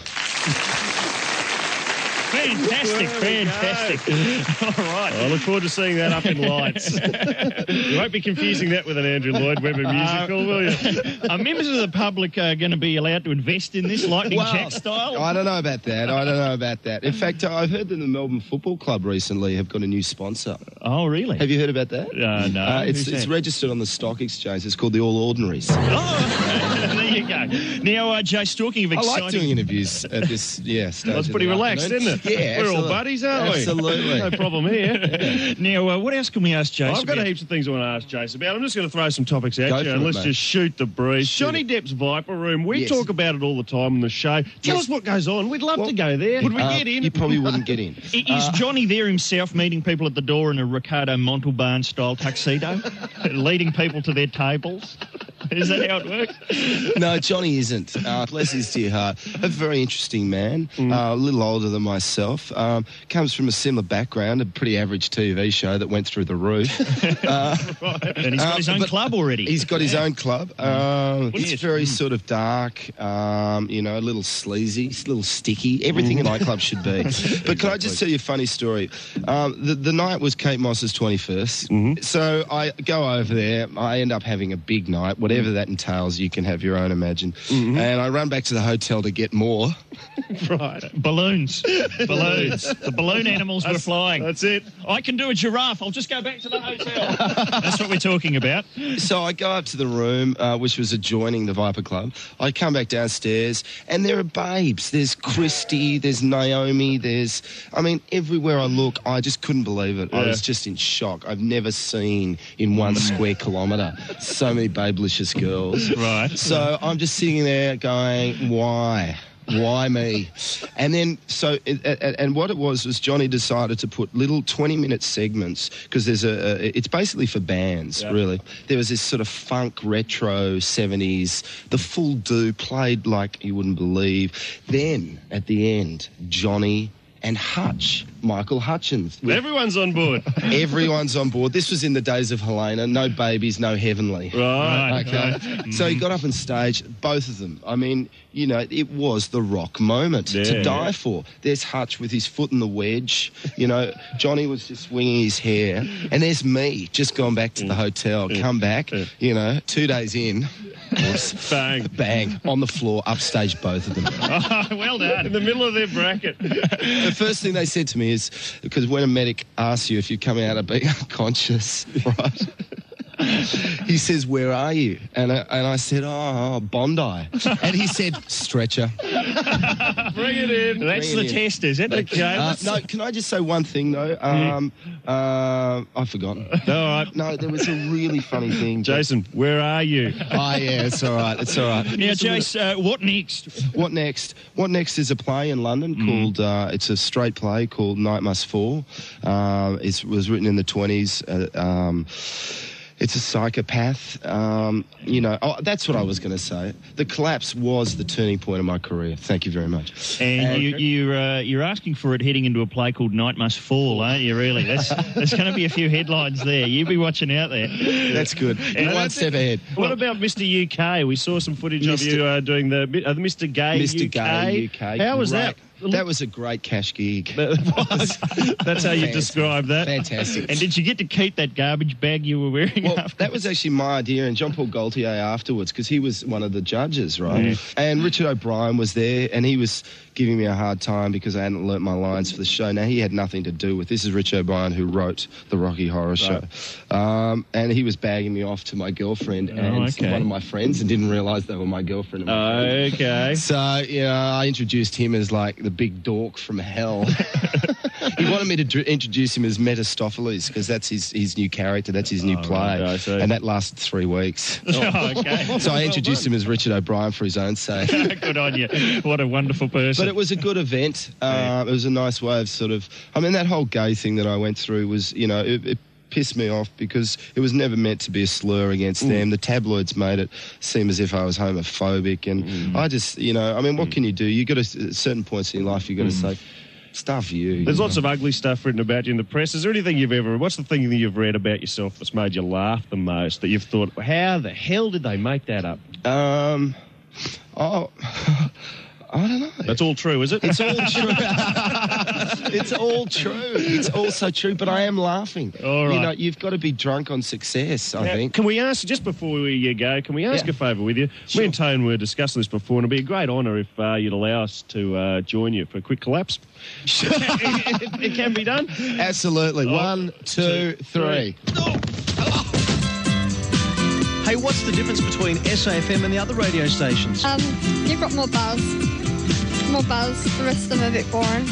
Fantastic. All right. I look forward to seeing that up in lights. You won't be confusing that with an Andrew Lloyd Webber musical, will you? Are members of the public going to be allowed to invest in this lightning jack style? I don't know about that. In fact, I've heard that the Melbourne Football Club recently have got a new sponsor. Oh, really? Have you heard about that? No. It's registered on the stock exchange. It's called the All Ordinaries. Oh, there you go. Now, Jace, talking of exciting... I like doing interviews at this stage. Well, it's pretty relaxed, isn't it? Yeah, we're all buddies, aren't we? Absolutely. No problem here. Now, what else can we ask Jace I've got about? heaps of things I want to ask Jace about. I'm just going to throw some topics at you and let's just shoot the breeze. Johnny Depp's Viper Room. We talk about it all the time on the show. Tell us what goes on. We'd love to go there. Would we get in? You probably wouldn't get in. Is Johnny there himself meeting people at the door in a Ricardo Montalban-style tuxedo? Leading people to their tables? Is that how it works? No, Johnny isn't. Bless his dear heart. A very interesting man, a little older than myself. Comes from a similar background, a pretty average TV show that went through the roof. And he's got his own club already. He's got his own club. It's very sort of dark, a little sleazy, a little sticky, everything a nightclub should be. But can I just tell you a funny story? The night was Kate Moss's 21st, so I go over there, I end up having a big night, whatever that entails, you can have your own imagine. And I run back to the hotel to get more. Right. Balloons. The balloon animals were flying. That's it. I can do a giraffe. I'll just go back to the hotel. That's what we're talking about. So I go up to the room, which was adjoining the Viper Club. I come back downstairs, and there are babes. There's Christy, there's Naomi, everywhere I look, I just couldn't believe it. I was just in shock. I've never seen in 1 square kilometre so many babelicious girls. Right. So I'm just sitting there going, why? Why me? And then, and what it was Johnny decided to put little 20-minute segments, because it's basically for bands, really. There was this sort of funk, retro, 70s, the full do played like you wouldn't believe. Then, at the end, Johnny and Hutch, Michael Hutchins. Everyone's on board. Everyone's on board. This was in the days of Helena. No babies, no heavenly. Right. Okay. Right. So he got up on stage, both of them. I mean, it was the rock moment to die for. There's Hutch with his foot in the wedge. Johnny was just swinging his hair. And there's me, just gone back to the hotel, come back, 2 days in. Bang. On the floor, upstage both of them. Oh, well done. In the middle of their bracket. The first thing they said to me is, because when a medic asks you if you're coming out of being unconscious, right? He says, "Where are you?" And I said, "Oh, Bondi." And he said, "Stretcher." Bring it in. That's the test, is it? No, can I just say one thing, though? I've forgotten. All right. No, there was a really funny thing. Jason, where are you? Oh, yeah, it's all right. Now, Jace, what next? What next? What next is a play in London called, it's a straight play called Night Must Fall. It was written in the 20s. It's a psychopath. That's what I was going to say. The collapse was the turning point of my career. Thank you very much. And you're asking for it heading into a play called Night Must Fall, aren't you, really? There's going to be a few headlines there. You be watching out there. That's good. And one step ahead. What about Mr. UK? We saw some footage of you doing the Mr. Gay UK. Mr. Gay UK. How was that? That was a great cash gig. That's how you describe that. Fantastic. And did you get to keep that garbage bag you were wearing? Well, that was actually my idea, and Jean-Paul Gaultier afterwards, because he was one of the judges, right? And Richard O'Brien was there, and he was giving me a hard time because I hadn't learnt my lines for the show. Now, he had nothing to do with this. Is Richard O'Brien, who wrote the Rocky Horror Show. And he was bagging me off to my girlfriend and one of my friends, and didn't realise they were my girlfriend and my friend. Okay. So, I introduced him as like the big dork from hell. He wanted me to introduce him as Mephistopheles because that's his new character, that's his new play. Right, and that lasted 3 weeks. Okay. So I introduced him as Richard O'Brien for his own sake. Good on you. What a wonderful person. But it was a good event. It was a nice way of that whole gay thing that I went through was, it pissed me off because it was never meant to be a slur against them. The tabloids made it seem as if I was homophobic, and I just, what can you do? You got at certain points in your life, you got to say, stuff you. There's lots of ugly stuff written about you in the press. Is there anything what's the thing that you've read about yourself that's made you laugh the most, that you've thought, how the hell did they make that up? I don't know. That's all true, is it? It's all true. It's all true. It's also true, but I am laughing. All right. You've got to be drunk on success, I think. Can we ask, just before we go, can we ask a favour with you? Sure. Me and Tone were discussing this before, and it'd be a great honour if you'd allow us to join you for a quick collapse. It can be done. Absolutely. 1, 2, 3. Hey, what's the difference between SAFM and the other radio stations? You've got more buzz. More buzz. The rest of them are a bit boring.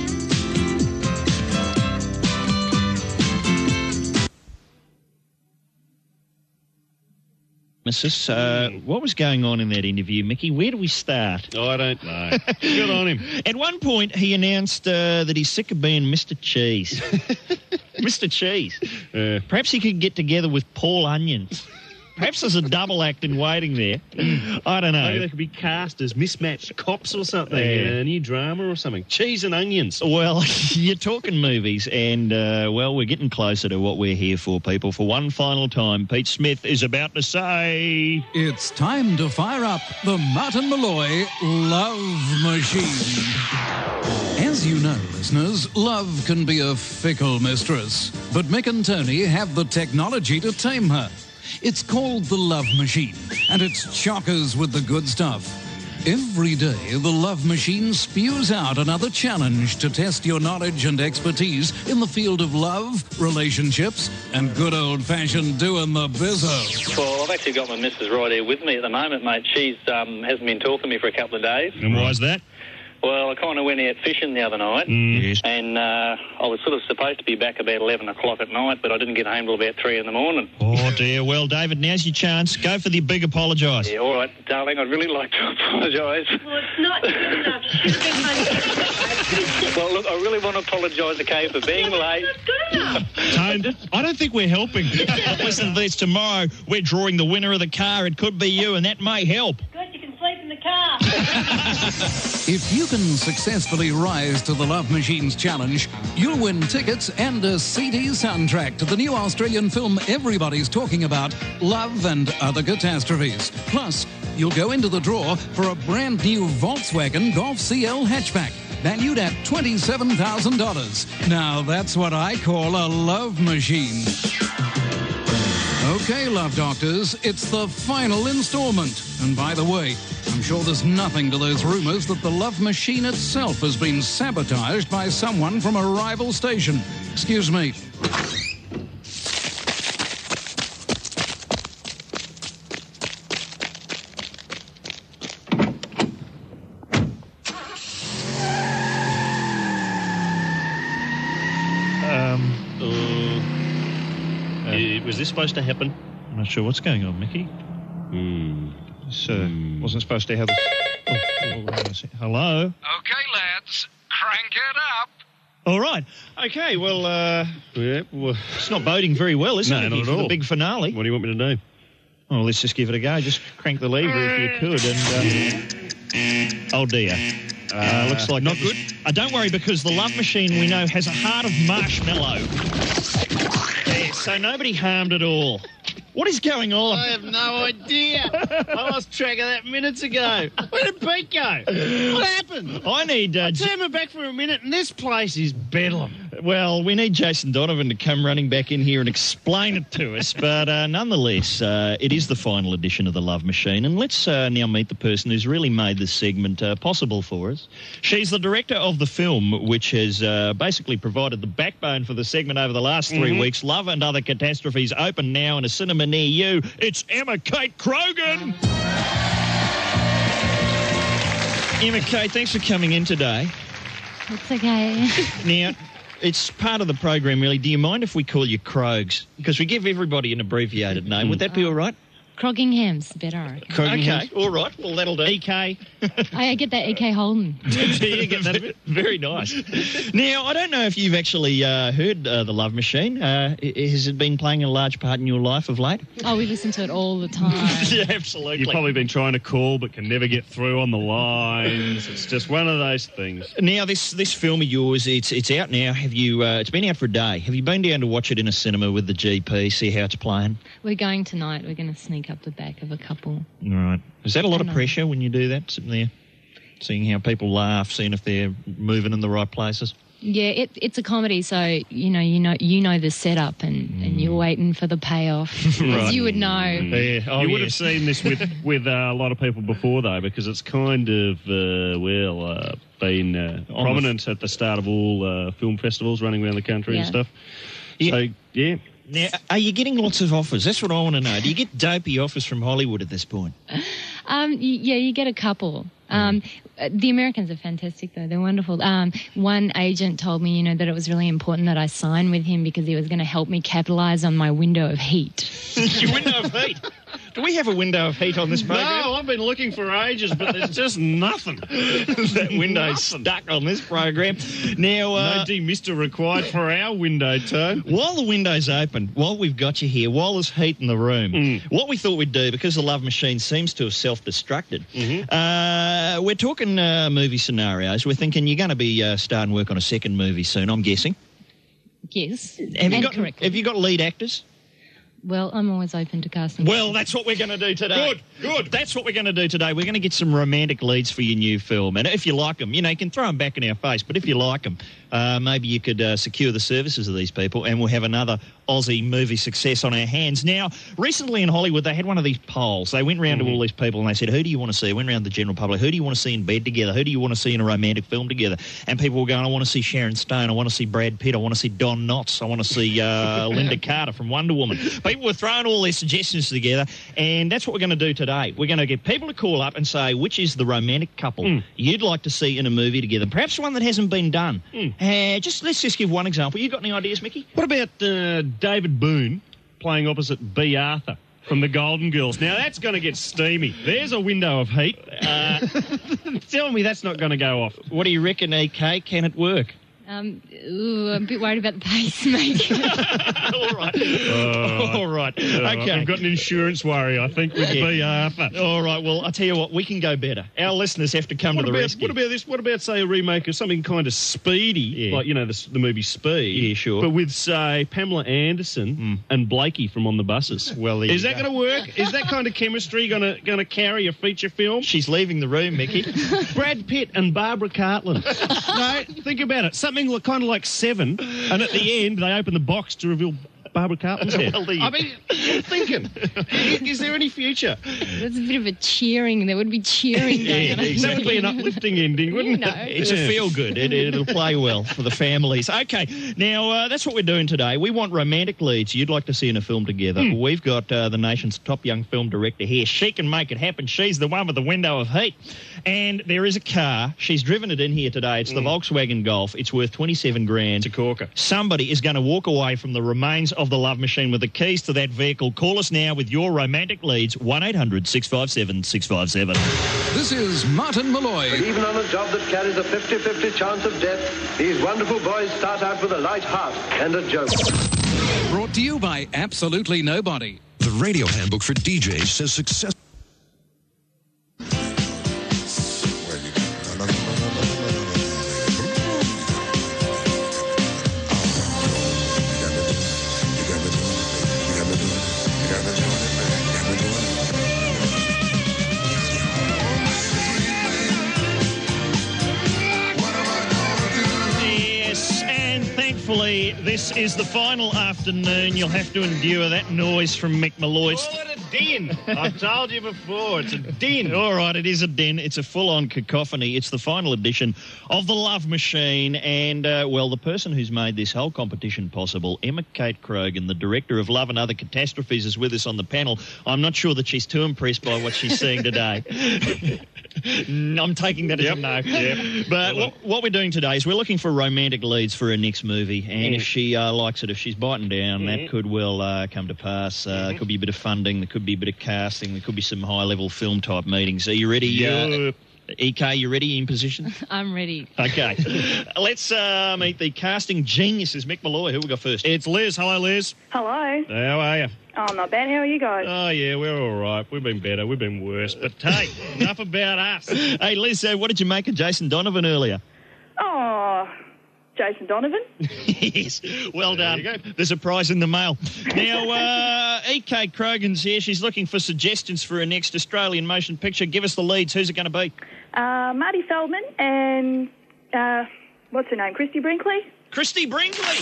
What was going on in that interview, Mickey? Where do we start? I don't know. Good on him. At one point, he announced that he's sick of being Mr. Cheese. Mr. Cheese. Perhaps he could get together with Paul Onions. Perhaps there's a double act in waiting there. I don't know. Maybe they could be cast as mismatched cops or something. A new drama or something. Cheese and onions. Well, you're talking movies, and, we're getting closer to what we're here for, people. For one final time, Pete Smith is about to say... It's time to fire up the Martin Molloy Love Machine. As you know, listeners, love can be a fickle mistress, but Mick and Tony have the technology to tame her. It's called the Love Machine, and it's chockers with the good stuff. Every day, the Love Machine spews out another challenge to test your knowledge and expertise in the field of love, relationships, and good old-fashioned doing the bizzo. Well, I've actually got my missus right here with me at the moment, mate. She's hasn't been talking to me for a couple of days. And why is that? Well, I kind of went out fishing the other night, and I was sort of supposed to be back about 11 o'clock at night, but I didn't get home till about 3 in the morning. Oh, dear. Well, David, now's your chance. Go for the big apologise. Yeah, all right, darling, I'd really like to apologise. Well, it's not good enough. Well, look, I really want to apologise, okay, for being late. Tone, I don't think we're helping. Listen to this. Tomorrow, we're drawing the winner of the car. It could be you, and that may help. Good, you can sleep in the car. If you can successfully rise to the Love Machine's challenge, you'll win tickets and a CD soundtrack to the new Australian film everybody's talking about, Love and Other Catastrophes. Plus, you'll go into the draw for a brand new Volkswagen Golf CL hatchback, valued at $27,000. Now, that's what I call a love machine. Okay, love doctors, it's the final installment. And by the way, I'm sure there's nothing to those rumours that the Love Machine itself has been sabotaged by someone from a rival station. Excuse me. Was this supposed to happen? I'm not sure what's going on, Mickey. This wasn't supposed to have... Hello? Okay, lads, crank it up. All right. Okay, well, it's not boding very well, is it? No, not at for all. The big finale. What do you want me to do? Oh, let's just give it a go. Just crank the lever if you could. And oh dear. Looks like not good. Don't worry, because the Love Machine we know has a heart of marshmallow. Yeah, so nobody harmed at all. What is going on? I have no idea. I lost track of that minutes ago. Where did Pete go? What happened? I need... Turn me back for a minute, and this place is bedlam. Well, we need Jason Donovan to come running back in here and explain it to us. But nonetheless, it is the final edition of The Love Machine. And let's now meet the person who's really made this segment possible for us. She's the director of the film, which has basically provided the backbone for the segment over the last 3 weeks. Love and Other Catastrophes, open now in a cinema near you. It's Emma Kate Krogan. Emma Kate, thanks for coming in today. It's okay. Now, it's part of the program, really. Do you mind if we call you Krogs? Because we give everybody an abbreviated name. Would that be all right? Croggingham's better. Okay, all right. Well, that'll do. EK. I get that EK Holden. Do you get that a bit? Very nice. Now, I don't know if you've actually heard The Love Machine. Has it been playing a large part in your life of late? Oh, we listen to it all the time. Yeah, absolutely. You've probably been trying to call but can never get through on the lines. It's just one of those things. Now, this film of yours, it's out now. Have you? It's been out for a day. Have you been down to watch it in a cinema with the GP, see how it's playing? We're going tonight. We're going to sneak up the back of a couple. Right. Is that a lot of pressure when you do that, sitting there, seeing how people laugh, seeing if they're moving in the right places? Yeah, it's a comedy, so you know the setup, and you're waiting for the payoff, Right. as you would know. Yeah. Oh, You would have seen this with a lot of people before, though, because it's kind of, been prominent at the start of all film festivals running around the country and stuff. Yeah. So, yeah. Now, are you getting lots of offers? That's what I want to know. Do you get dopey offers from Hollywood at this point? Yeah, you get a couple. The Americans are fantastic, though. They're wonderful. One agent told me, that it was really important that I sign with him because he was going to help me capitalise on my window of heat. Your window of heat? Do we have a window of heat on this program? No, I've been looking for ages, but there's just nothing. That window's stuck on this program. Now, no demister required for our window, Tone. While the window's open, while we've got you here, while there's heat in the room, what we thought we'd do, because the Love Machine seems to have self-destructed, we're talking movie scenarios. We're thinking you're going to be starting work on a second movie soon, I'm guessing. Yes, correctly. Have you got lead actors? Well, I'm always open to casting. Well, that's what we're going to do today. Good. That's what we're going to do today. We're going to get some romantic leads for your new film. And if you like them, you can throw them back in our face, but if you like them, maybe you could secure the services of these people and we'll have another Aussie movie success on our hands. Now, recently in Hollywood, they had one of these polls. They went round to all these people and they said, who do you want to see? Went round the general public. Who do you want to see in bed together? Who do you want to see in a romantic film together? And people were going, I want to see Sharon Stone. I want to see Brad Pitt. I want to see Don Knotts. I want to see Linda Carter from Wonder Woman. People were throwing all their suggestions together, and that's what we're going to do today. We're going to get people to call up and say which is the romantic couple you'd like to see in a movie together, perhaps one that hasn't been done. Let's just give one example. You got any ideas, Mickey? What about David Boone playing opposite B. Arthur from the Golden Girls? Now, that's going to get steamy. There's a window of heat. Tell me that's not going to go off. What do you reckon, EK? Can it work? I'm a bit worried about the pacemaker. All right. Okay. I've got an insurance worry, I think, with B. Arthur. All right. Well, I'll tell you what, we can go better. Our listeners have to come to the rescue. What about this? What about, say, a remake of something kind of speedy, like, the movie Speed? Yeah, sure. But with, say, Pamela Anderson and Blakey from On the Buses. Well, is that going to work? Is that kind of chemistry going to carry a feature film? She's leaving the room, Mickey. Brad Pitt and Barbara Cartland. No, think about it. Something kind of like Seven, and at the end they open the box to reveal Barbara Cartland's head. I mean, I'm thinking, is there any future? There's a bit of a cheering. There would be cheering going on. That would be an uplifting ending, wouldn't it? It's a feel-good. It'll play well for the families. Okay, now that's what we're doing today. We want romantic leads you'd like to see in a film together. We've got the nation's top young film director here. She can make it happen. She's the one with the window of heat. And there is a car. She's driven it in here today. It's the Volkswagen Golf. It's worth $27,000. It's a corker. Somebody is going to walk away from the remains of the Love Machine with the keys to that vehicle. Call us now with your romantic leads, 1-800-657-657. This is Martin Malloy. But even on a job that carries a 50-50 chance of death, these wonderful boys start out with a light heart and a joke. Brought to you by Absolutely Nobody. The radio handbook for DJs says success. this is the final afternoon. You'll have to endure that noise from Mick Malloy. Call it a din. I've told you before, it's a din. All right, it is a din. It's a full-on cacophony. It's the final edition of The Love Machine. And, well, the person who's made this whole competition possible, Emma Kate Krogan, the director of Love and Other Catastrophes, is with us on the panel. I'm not sure that she's too impressed by what she's seeing today. I'm taking that as a no. Yep. But what we're doing today is we're looking for romantic leads for her next movie. And if she likes it, if she's biting down, that could well come to pass. There could be a bit of funding. There could be a bit of casting. There could be some high-level film-type meetings. Are you ready? EK, you ready, in position? I'm ready. Okay. Let's meet the casting geniuses. Mick Malloy, who we got first? It's Liz. Hello, Liz. Hello. How are you? Oh, not bad. How are you guys? Oh, yeah, we're all right. We've been better. We've been worse. But, hey, enough about us. Hey, Liz, what did you make of Jason Donovan earlier? Oh, Jason Donovan. Yes. Well done. There's a prize in the mail. Now, E.K. Krogan's here. She's looking for suggestions for her next Australian motion picture. Give us the leads. Who's it going to be? Marty Feldman and, what's her name, Christy Brinkley? Christy Brinkley.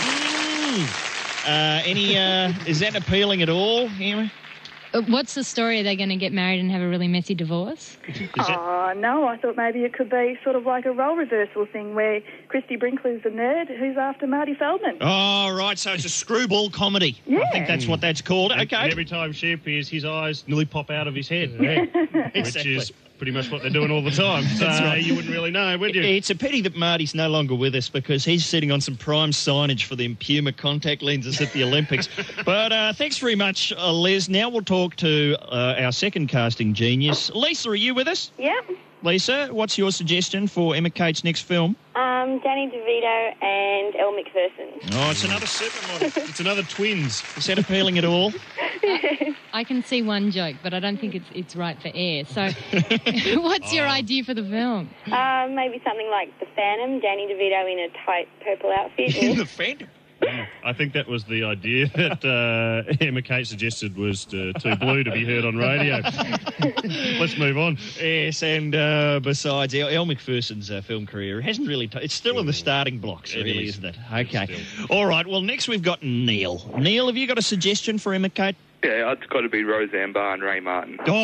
Is that appealing at all, Emma? What's the story? Are they going to get married and have a really messy divorce? No, I thought maybe it could be sort of like a role reversal thing where Christy Brinkley's the nerd who's after Marty Feldman. Oh, right, so it's a screwball comedy. Yeah. I think that's what that's called. And Okay. every time she appears, his eyes nearly pop out of his head. Exactly. Which is pretty much what they're doing all the time. So That's right. you wouldn't really know, would you? It's a pity that Marty's no longer with us because he's sitting on some prime signage for the Puma contact lenses at the Olympics. But thanks very much, Liz. Now we'll talk to our second casting genius. Lisa, are you with us? Yep. Lisa, what's your suggestion for Emma Kate's next film? Danny DeVito and Elle Macpherson. Oh, it's another supermodel. It's another twins. Is that appealing at all? I can see one joke, but I don't think it's right for air. So what's your idea for the film? Maybe something like The Phantom, Danny DeVito in a tight purple outfit. The Phantom? I think that was the idea that Emma Kate suggested was too blue to be heard on radio. Let's move on. Yes, and besides, Elle Macpherson's film career hasn't really... it's still in the starting blocks, really, isn't it? Okay. All right, well, next we've got Neil. Neil, have you got a suggestion for Emma Kate? Yeah, it's got to be Roseanne Barr and Ray Martin. Oh,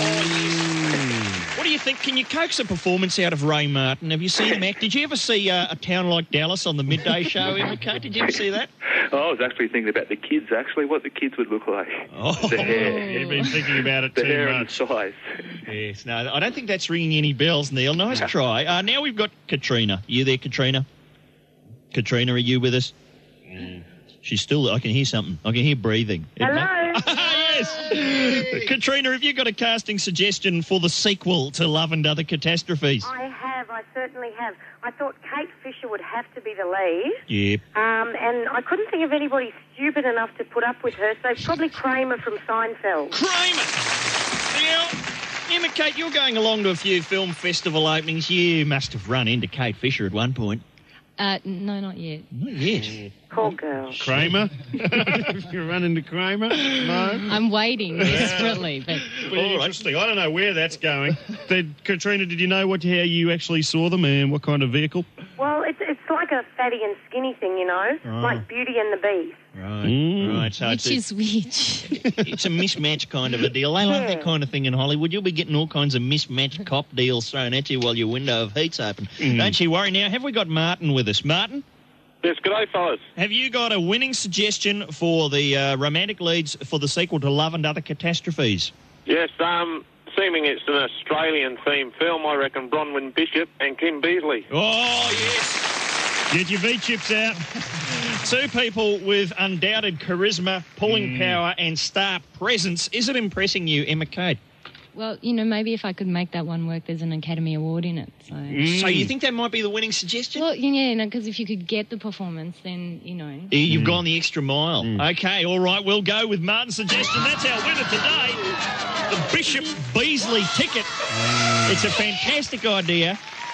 yes. What do you think? Can you coax a performance out of Ray Martin? Have you seen him act? Did you ever see A Town Like Dallas on the midday show, Emma Kate? Did you ever see that? Oh, I was actually thinking about the kids, actually, what the kids would look like. Oh. The hair. You've been thinking about it the too hair much. and the size. Yes, no, I don't think that's ringing any bells, Neil. Nice try. Now we've got Katrina. You there, Katrina? Katrina, are you with us? She's still... I can hear something. I can hear breathing. Hello. Yes. Katrina, have you got a casting suggestion for the sequel to Love and Other Catastrophes? I certainly have. I thought Kate Fisher would have to be the lead. Yep. And I couldn't think of anybody stupid enough to put up with her, so probably Kramer from Seinfeld. Kramer! Now, Emma Kate, you're going along to a few film festival openings. You must have run into Kate Fisher at one point. No, not yet. Not yet. Poor girl. Kramer? You run into Kramer? No? I'm waiting desperately, but... Interesting. I don't know where that's going. Katrina, did you know how you actually saw them and what kind of vehicle? Well, it's like a fatty and skinny thing, you know, like Beauty and the Beast. Right. So Which is which? It's a mismatch kind of a deal. They love that kind of thing in Hollywood. You'll be getting all kinds of mismatched cop deals thrown at you while your window of heat's open. Don't you worry. Now, have we got Martin with us? Martin? Yes, g'day, fellas. Have you got a winning suggestion for the romantic leads for the sequel to Love and Other Catastrophes? Yes, seeming it's an Australian-themed film, I reckon Bronwyn Bishop and Kim Beazley. Oh, yes. Get your V-chips out. Two people with undoubted charisma, pulling power and star presence. Is it impressing you, Emma Kate? Well, maybe if I could make that one work, there's an Academy Award in it. So So you think that might be the winning suggestion? Well, yeah, because if you could get the performance, then, You've gone the extra mile. Okay, all right, we'll go with Martin's suggestion. That's our winner today, the Bishop Beazley ticket. It's a fantastic idea.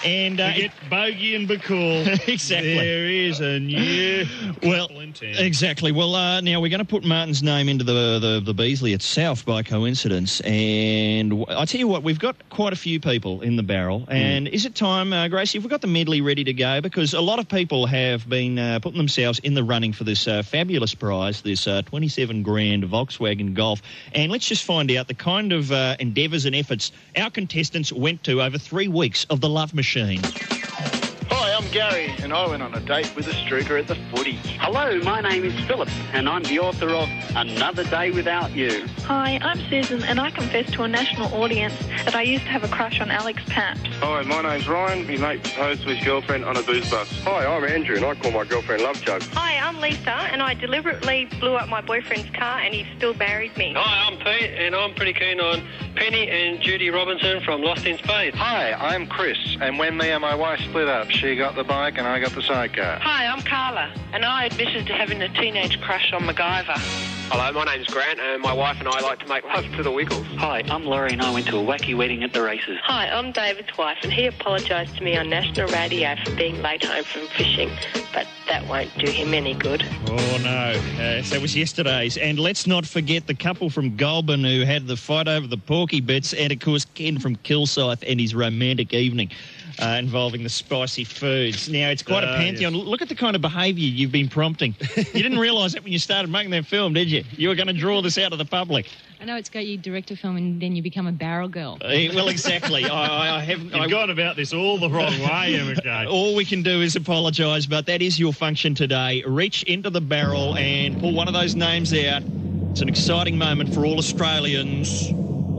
And get Bogey and Bacall. Exactly. There is a new couple in town. Exactly. Well, now we're going to put Martin's name into the Beasley itself by coincidence. And I tell you what, we've got quite a few people in the barrel. And is it time, Gracie, if we've got the medley ready to go? Because a lot of people have been putting themselves in the running for this fabulous prize, this 27 grand Volkswagen Golf. And let's just find out the kind of endeavours and efforts our contestants went to over 3 weeks of the Love Machine. Hi, I'm Gary, and I went on a date with a streaker at the footy. Hello, my name is Philip, and I'm the author of Another Day Without You. Hi, I'm Susan, and I confess to a national audience that I used to have a crush on Alex Paps. Hi, my name's Ryan. My mate proposed to his girlfriend on a booze bus. Hi, I'm Andrew, and I call my girlfriend Love Chug. Hi, I'm Lisa, and I deliberately blew up my boyfriend's car, and he still married me. Hi, I'm Pete, and I'm pretty keen on Penny and Judy Robinson from Lost in Space. Hi, I'm Chris, and when me and my wife split up, she got the bike and I got the sidecar. Hi, I'm Carla, and I admitted to having a teenage crush on MacGyver. Hello, my name's Grant, and my wife and I like to make love to the Wiggles. Hi, I'm Laurie, and I went to a wacky wedding at the races. Hi, I'm David's wife, and he apologised to me on national radio for being late home from fishing, but that won't do him any good. Oh, no. So that was yesterday's. And let's not forget the couple from Goulburn who had the fight over the porky bits, and, of course, Ken from Kilsyth and his romantic evening. Involving the spicy foods. Now, it's quite a pantheon. Yes. Look at the kind of behaviour you've been prompting. You didn't realise that when you started making that film, did you? You were going to draw this out of the public. I know it's got you direct a film and then you become a barrel girl. Well, exactly. You've gone about this all the wrong way, McKay. All we can do is apologise, but that is your function today. Reach into the barrel and pull one of those names out. It's an exciting moment for all Australians.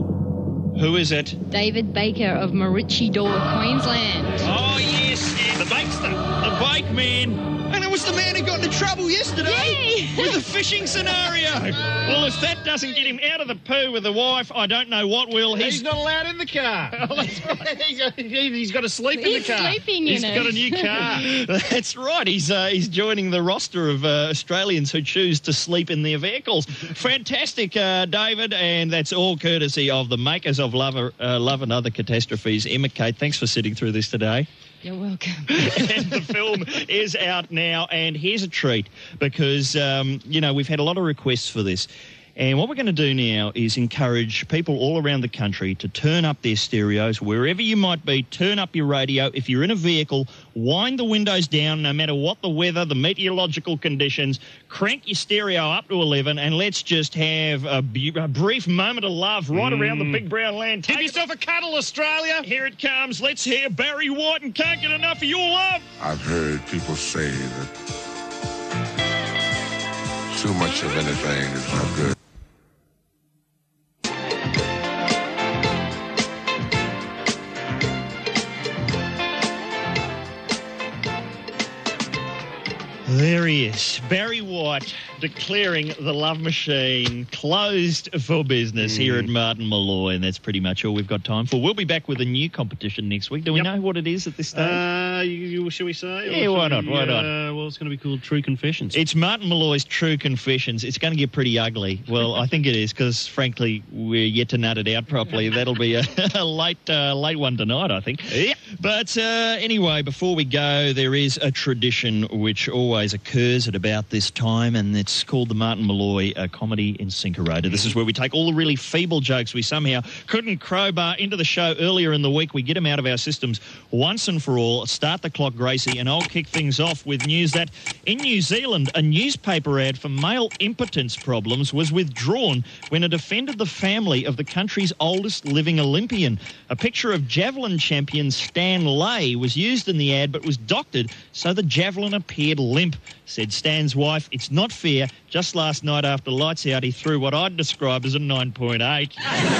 Who is it? David Baker of Maroochydore, Queensland. Oh, yes, the Bakester, the Bake Man. And it was the man who got into trouble yesterday. Yay! With the fishing scenario. Well, if that doesn't get him out of the poo with the wife, I don't know what will. He's not allowed in the car. Oh, that's right. He's got to sleep in the car. He's got a new car. That's right. He's joining the roster of Australians who choose to sleep in their vehicles. Fantastic, David, and that's all courtesy of the makers of Love and Other Catastrophes. Emma Kate, thanks for sitting through this today. You're welcome. And the film is out now, and here's a treat because, we've had a lot of requests for this. And what we're going to do now is encourage people all around the country to turn up their stereos, wherever you might be, turn up your radio. If you're in a vehicle, wind the windows down no matter what the weather, the meteorological conditions, crank your stereo up to 11 and let's just have a brief moment of love right around the big brown land. Give yourself a cuddle, Australia. Here it comes. Let's hear Barry White and Can't Get Enough of Your Love. I've heard people say that too much of anything is not good. There he is, Barry White, declaring the Love Machine closed for business here at Martin Molloy, and that's pretty much all we've got time for. We'll be back with a new competition next week. Do we know what it is at this stage? Shall we say? Yeah, why not? Well, it's going to be called True Confessions. It's Martin Molloy's True Confessions. It's going to get pretty ugly. Well, I think it is, because, frankly, we're yet to nut it out properly. That'll be a late one tonight, I think. Yep. But anyway, before we go, there is a tradition which always occurs at about this time, and it's called the Martin Molloy Comedy Incinerator. This is where we take all the really feeble jokes we somehow couldn't crowbar into the show earlier in the week. We get them out of our systems once and for all. Start the clock, Gracie, and I'll kick things off with news that in New Zealand, a newspaper ad for male impotence problems was withdrawn when it offended the family of the country's oldest living Olympian. A picture of javelin champion Stan Lay was used in the ad but was doctored so the javelin appeared limp. Said Stan's wife, "It's not fair. Just last night after lights out, he threw what I'd describe as a 9.8.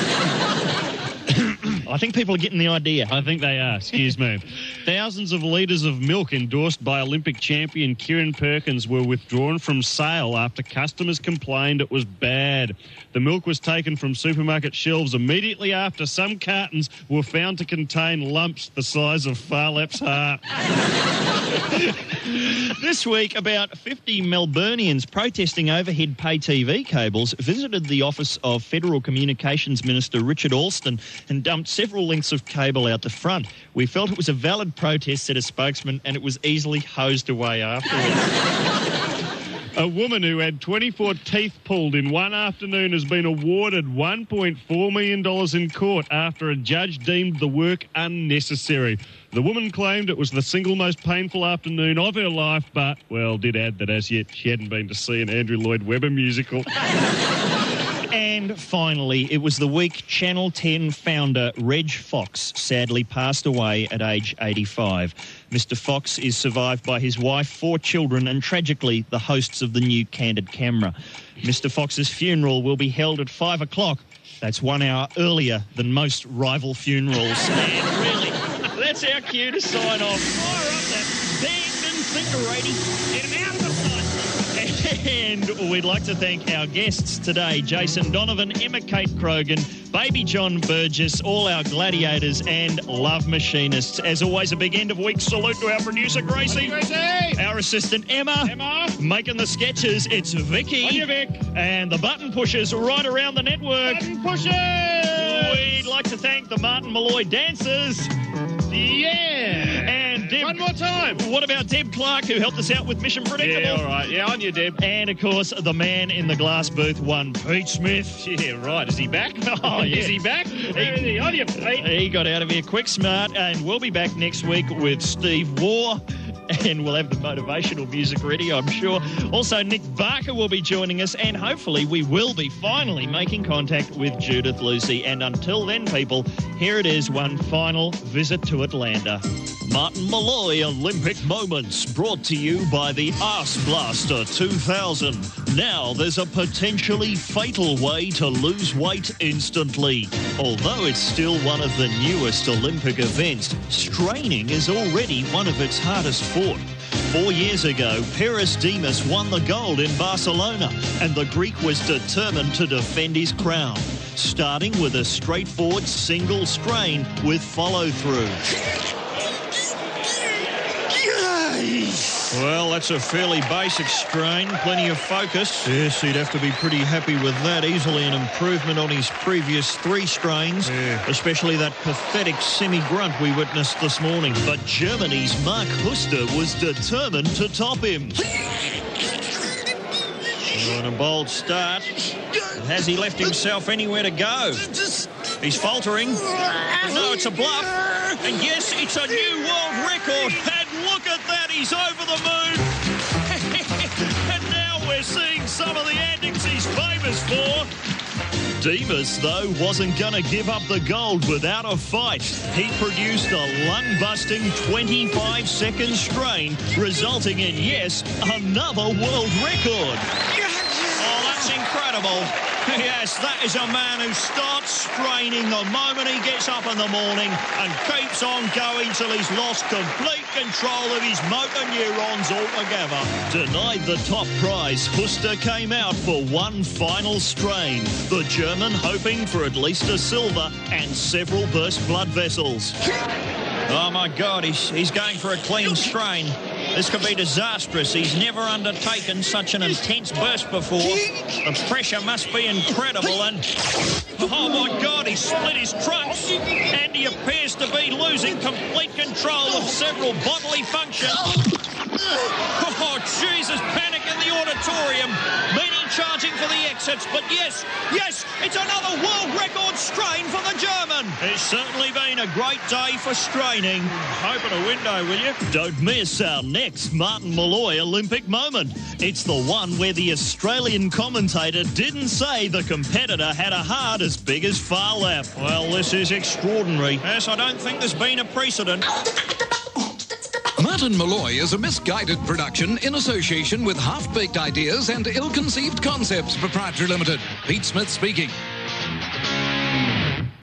I think people are getting the idea. I think they are. Excuse me. Thousands of litres of milk endorsed by Olympic champion Kieran Perkins were withdrawn from sale after customers complained it was bad. The milk was taken from supermarket shelves immediately after some cartons were found to contain lumps the size of Farlap's heart. This week, about 50 Melburnians protesting overhead pay TV cables visited the office of Federal Communications Minister Richard Alston and dumped several lengths of cable out the front. We felt it was a valid protest, said a spokesman, and it was easily hosed away afterwards. A woman who had 24 teeth pulled in one afternoon has been awarded $1.4 million in court after a judge deemed the work unnecessary. The woman claimed it was the single most painful afternoon of her life, but, well, did add that as yet she hadn't been to see an Andrew Lloyd Webber musical. And finally, it was the week Channel 10 founder Reg Fox sadly passed away at age 85. Mr. Fox is survived by his wife, 4 children, and tragically, the hosts of the new Candid Camera. Mr. Fox's funeral will be held at 5 o'clock. That's 1 hour earlier than most rival funerals. And really, that's our cue to sign off. Fire up that banged incinerator. Get him out of the sun. And we'd like to thank our guests today, Jason Donovan, Emma Kate Krogan, Baby John Burgess, all our gladiators and love machinists. As always, a big end of week salute to our producer, Gracie. Our assistant, Emma. Making the sketches, it's Vicky. On you, Vic. And the button pushers right around the network. Button pushers! We'd like to thank the Martin Malloy dancers. Yeah. And Deb. One more time. What about Deb Clark, who helped us out with Mission Predictable? Yeah, all right. Yeah, on you, Deb. And, of course, the man in the glass booth, one Pete Smith. Yeah, right. Is he back? Oh, yeah. Is he back? Where is he? On you, Pete. He got out of here quick, smart, and we'll be back next week with Steve Waugh. And we'll have the motivational music ready, I'm sure. Also, Nick Barker will be joining us, and hopefully we will be finally making contact with Judith Lucy. And until then, people, here it is, one final visit to Atlanta. Martin Malloy Olympic Moments, brought to you by the Arse Blaster 2000. Now there's a potentially fatal way to lose weight instantly. Although it's still one of the newest Olympic events, straining is already one of its hardest fought. 4 years ago, Peres Dimas won the gold in Barcelona, and the Greek was determined to defend his crown, starting with a straightforward single strain with follow-through. Well, that's a fairly basic strain, plenty of focus. Yes, he'd have to be pretty happy with that. Easily an improvement on his previous 3 strains, especially that pathetic semi-grunt we witnessed this morning. But Germany's Mark Huster was determined to top him. On a bold start. Has he left himself anywhere to go? He's faltering. No, it's a bluff. And yes, it's a new world record. And look at that, he's over the moon. And now we're seeing some of the antics he's famous for. Dimas, though, wasn't going to give up the gold without a fight. He produced a lung-busting 25-second strain, resulting in, yes, another world record. Oh, that's incredible. Yes, that is a man who starts straining the moment he gets up in the morning and keeps on going till he's lost complete control of his motor neurons altogether. Denied the top prize, Huster came out for one final strain, the German hoping for at least a silver and several burst blood vessels. Oh, my God, he's going for a clean strain. This could be disastrous. He's never undertaken such an intense burst before. The pressure must be incredible and... Oh, my God, he split his trunks. And he appears to be losing complete control of several bodily functions. Oh, Jesus, panic in the auditorium. Many charging for the exits, but yes, it's another world record strain for the German. It's certainly been a great day for straining. Open a window, will you? Don't miss our next Martin Malloy Olympic moment. It's the one where the Australian commentator didn't say the competitor had a heart as big as Phar Lap. Well, this is extraordinary. Yes, I don't think there's been a precedent. Martin Malloy is a misguided production in association with Half-Baked Ideas and Ill-Conceived Concepts Proprietary Limited. Pete Smith speaking.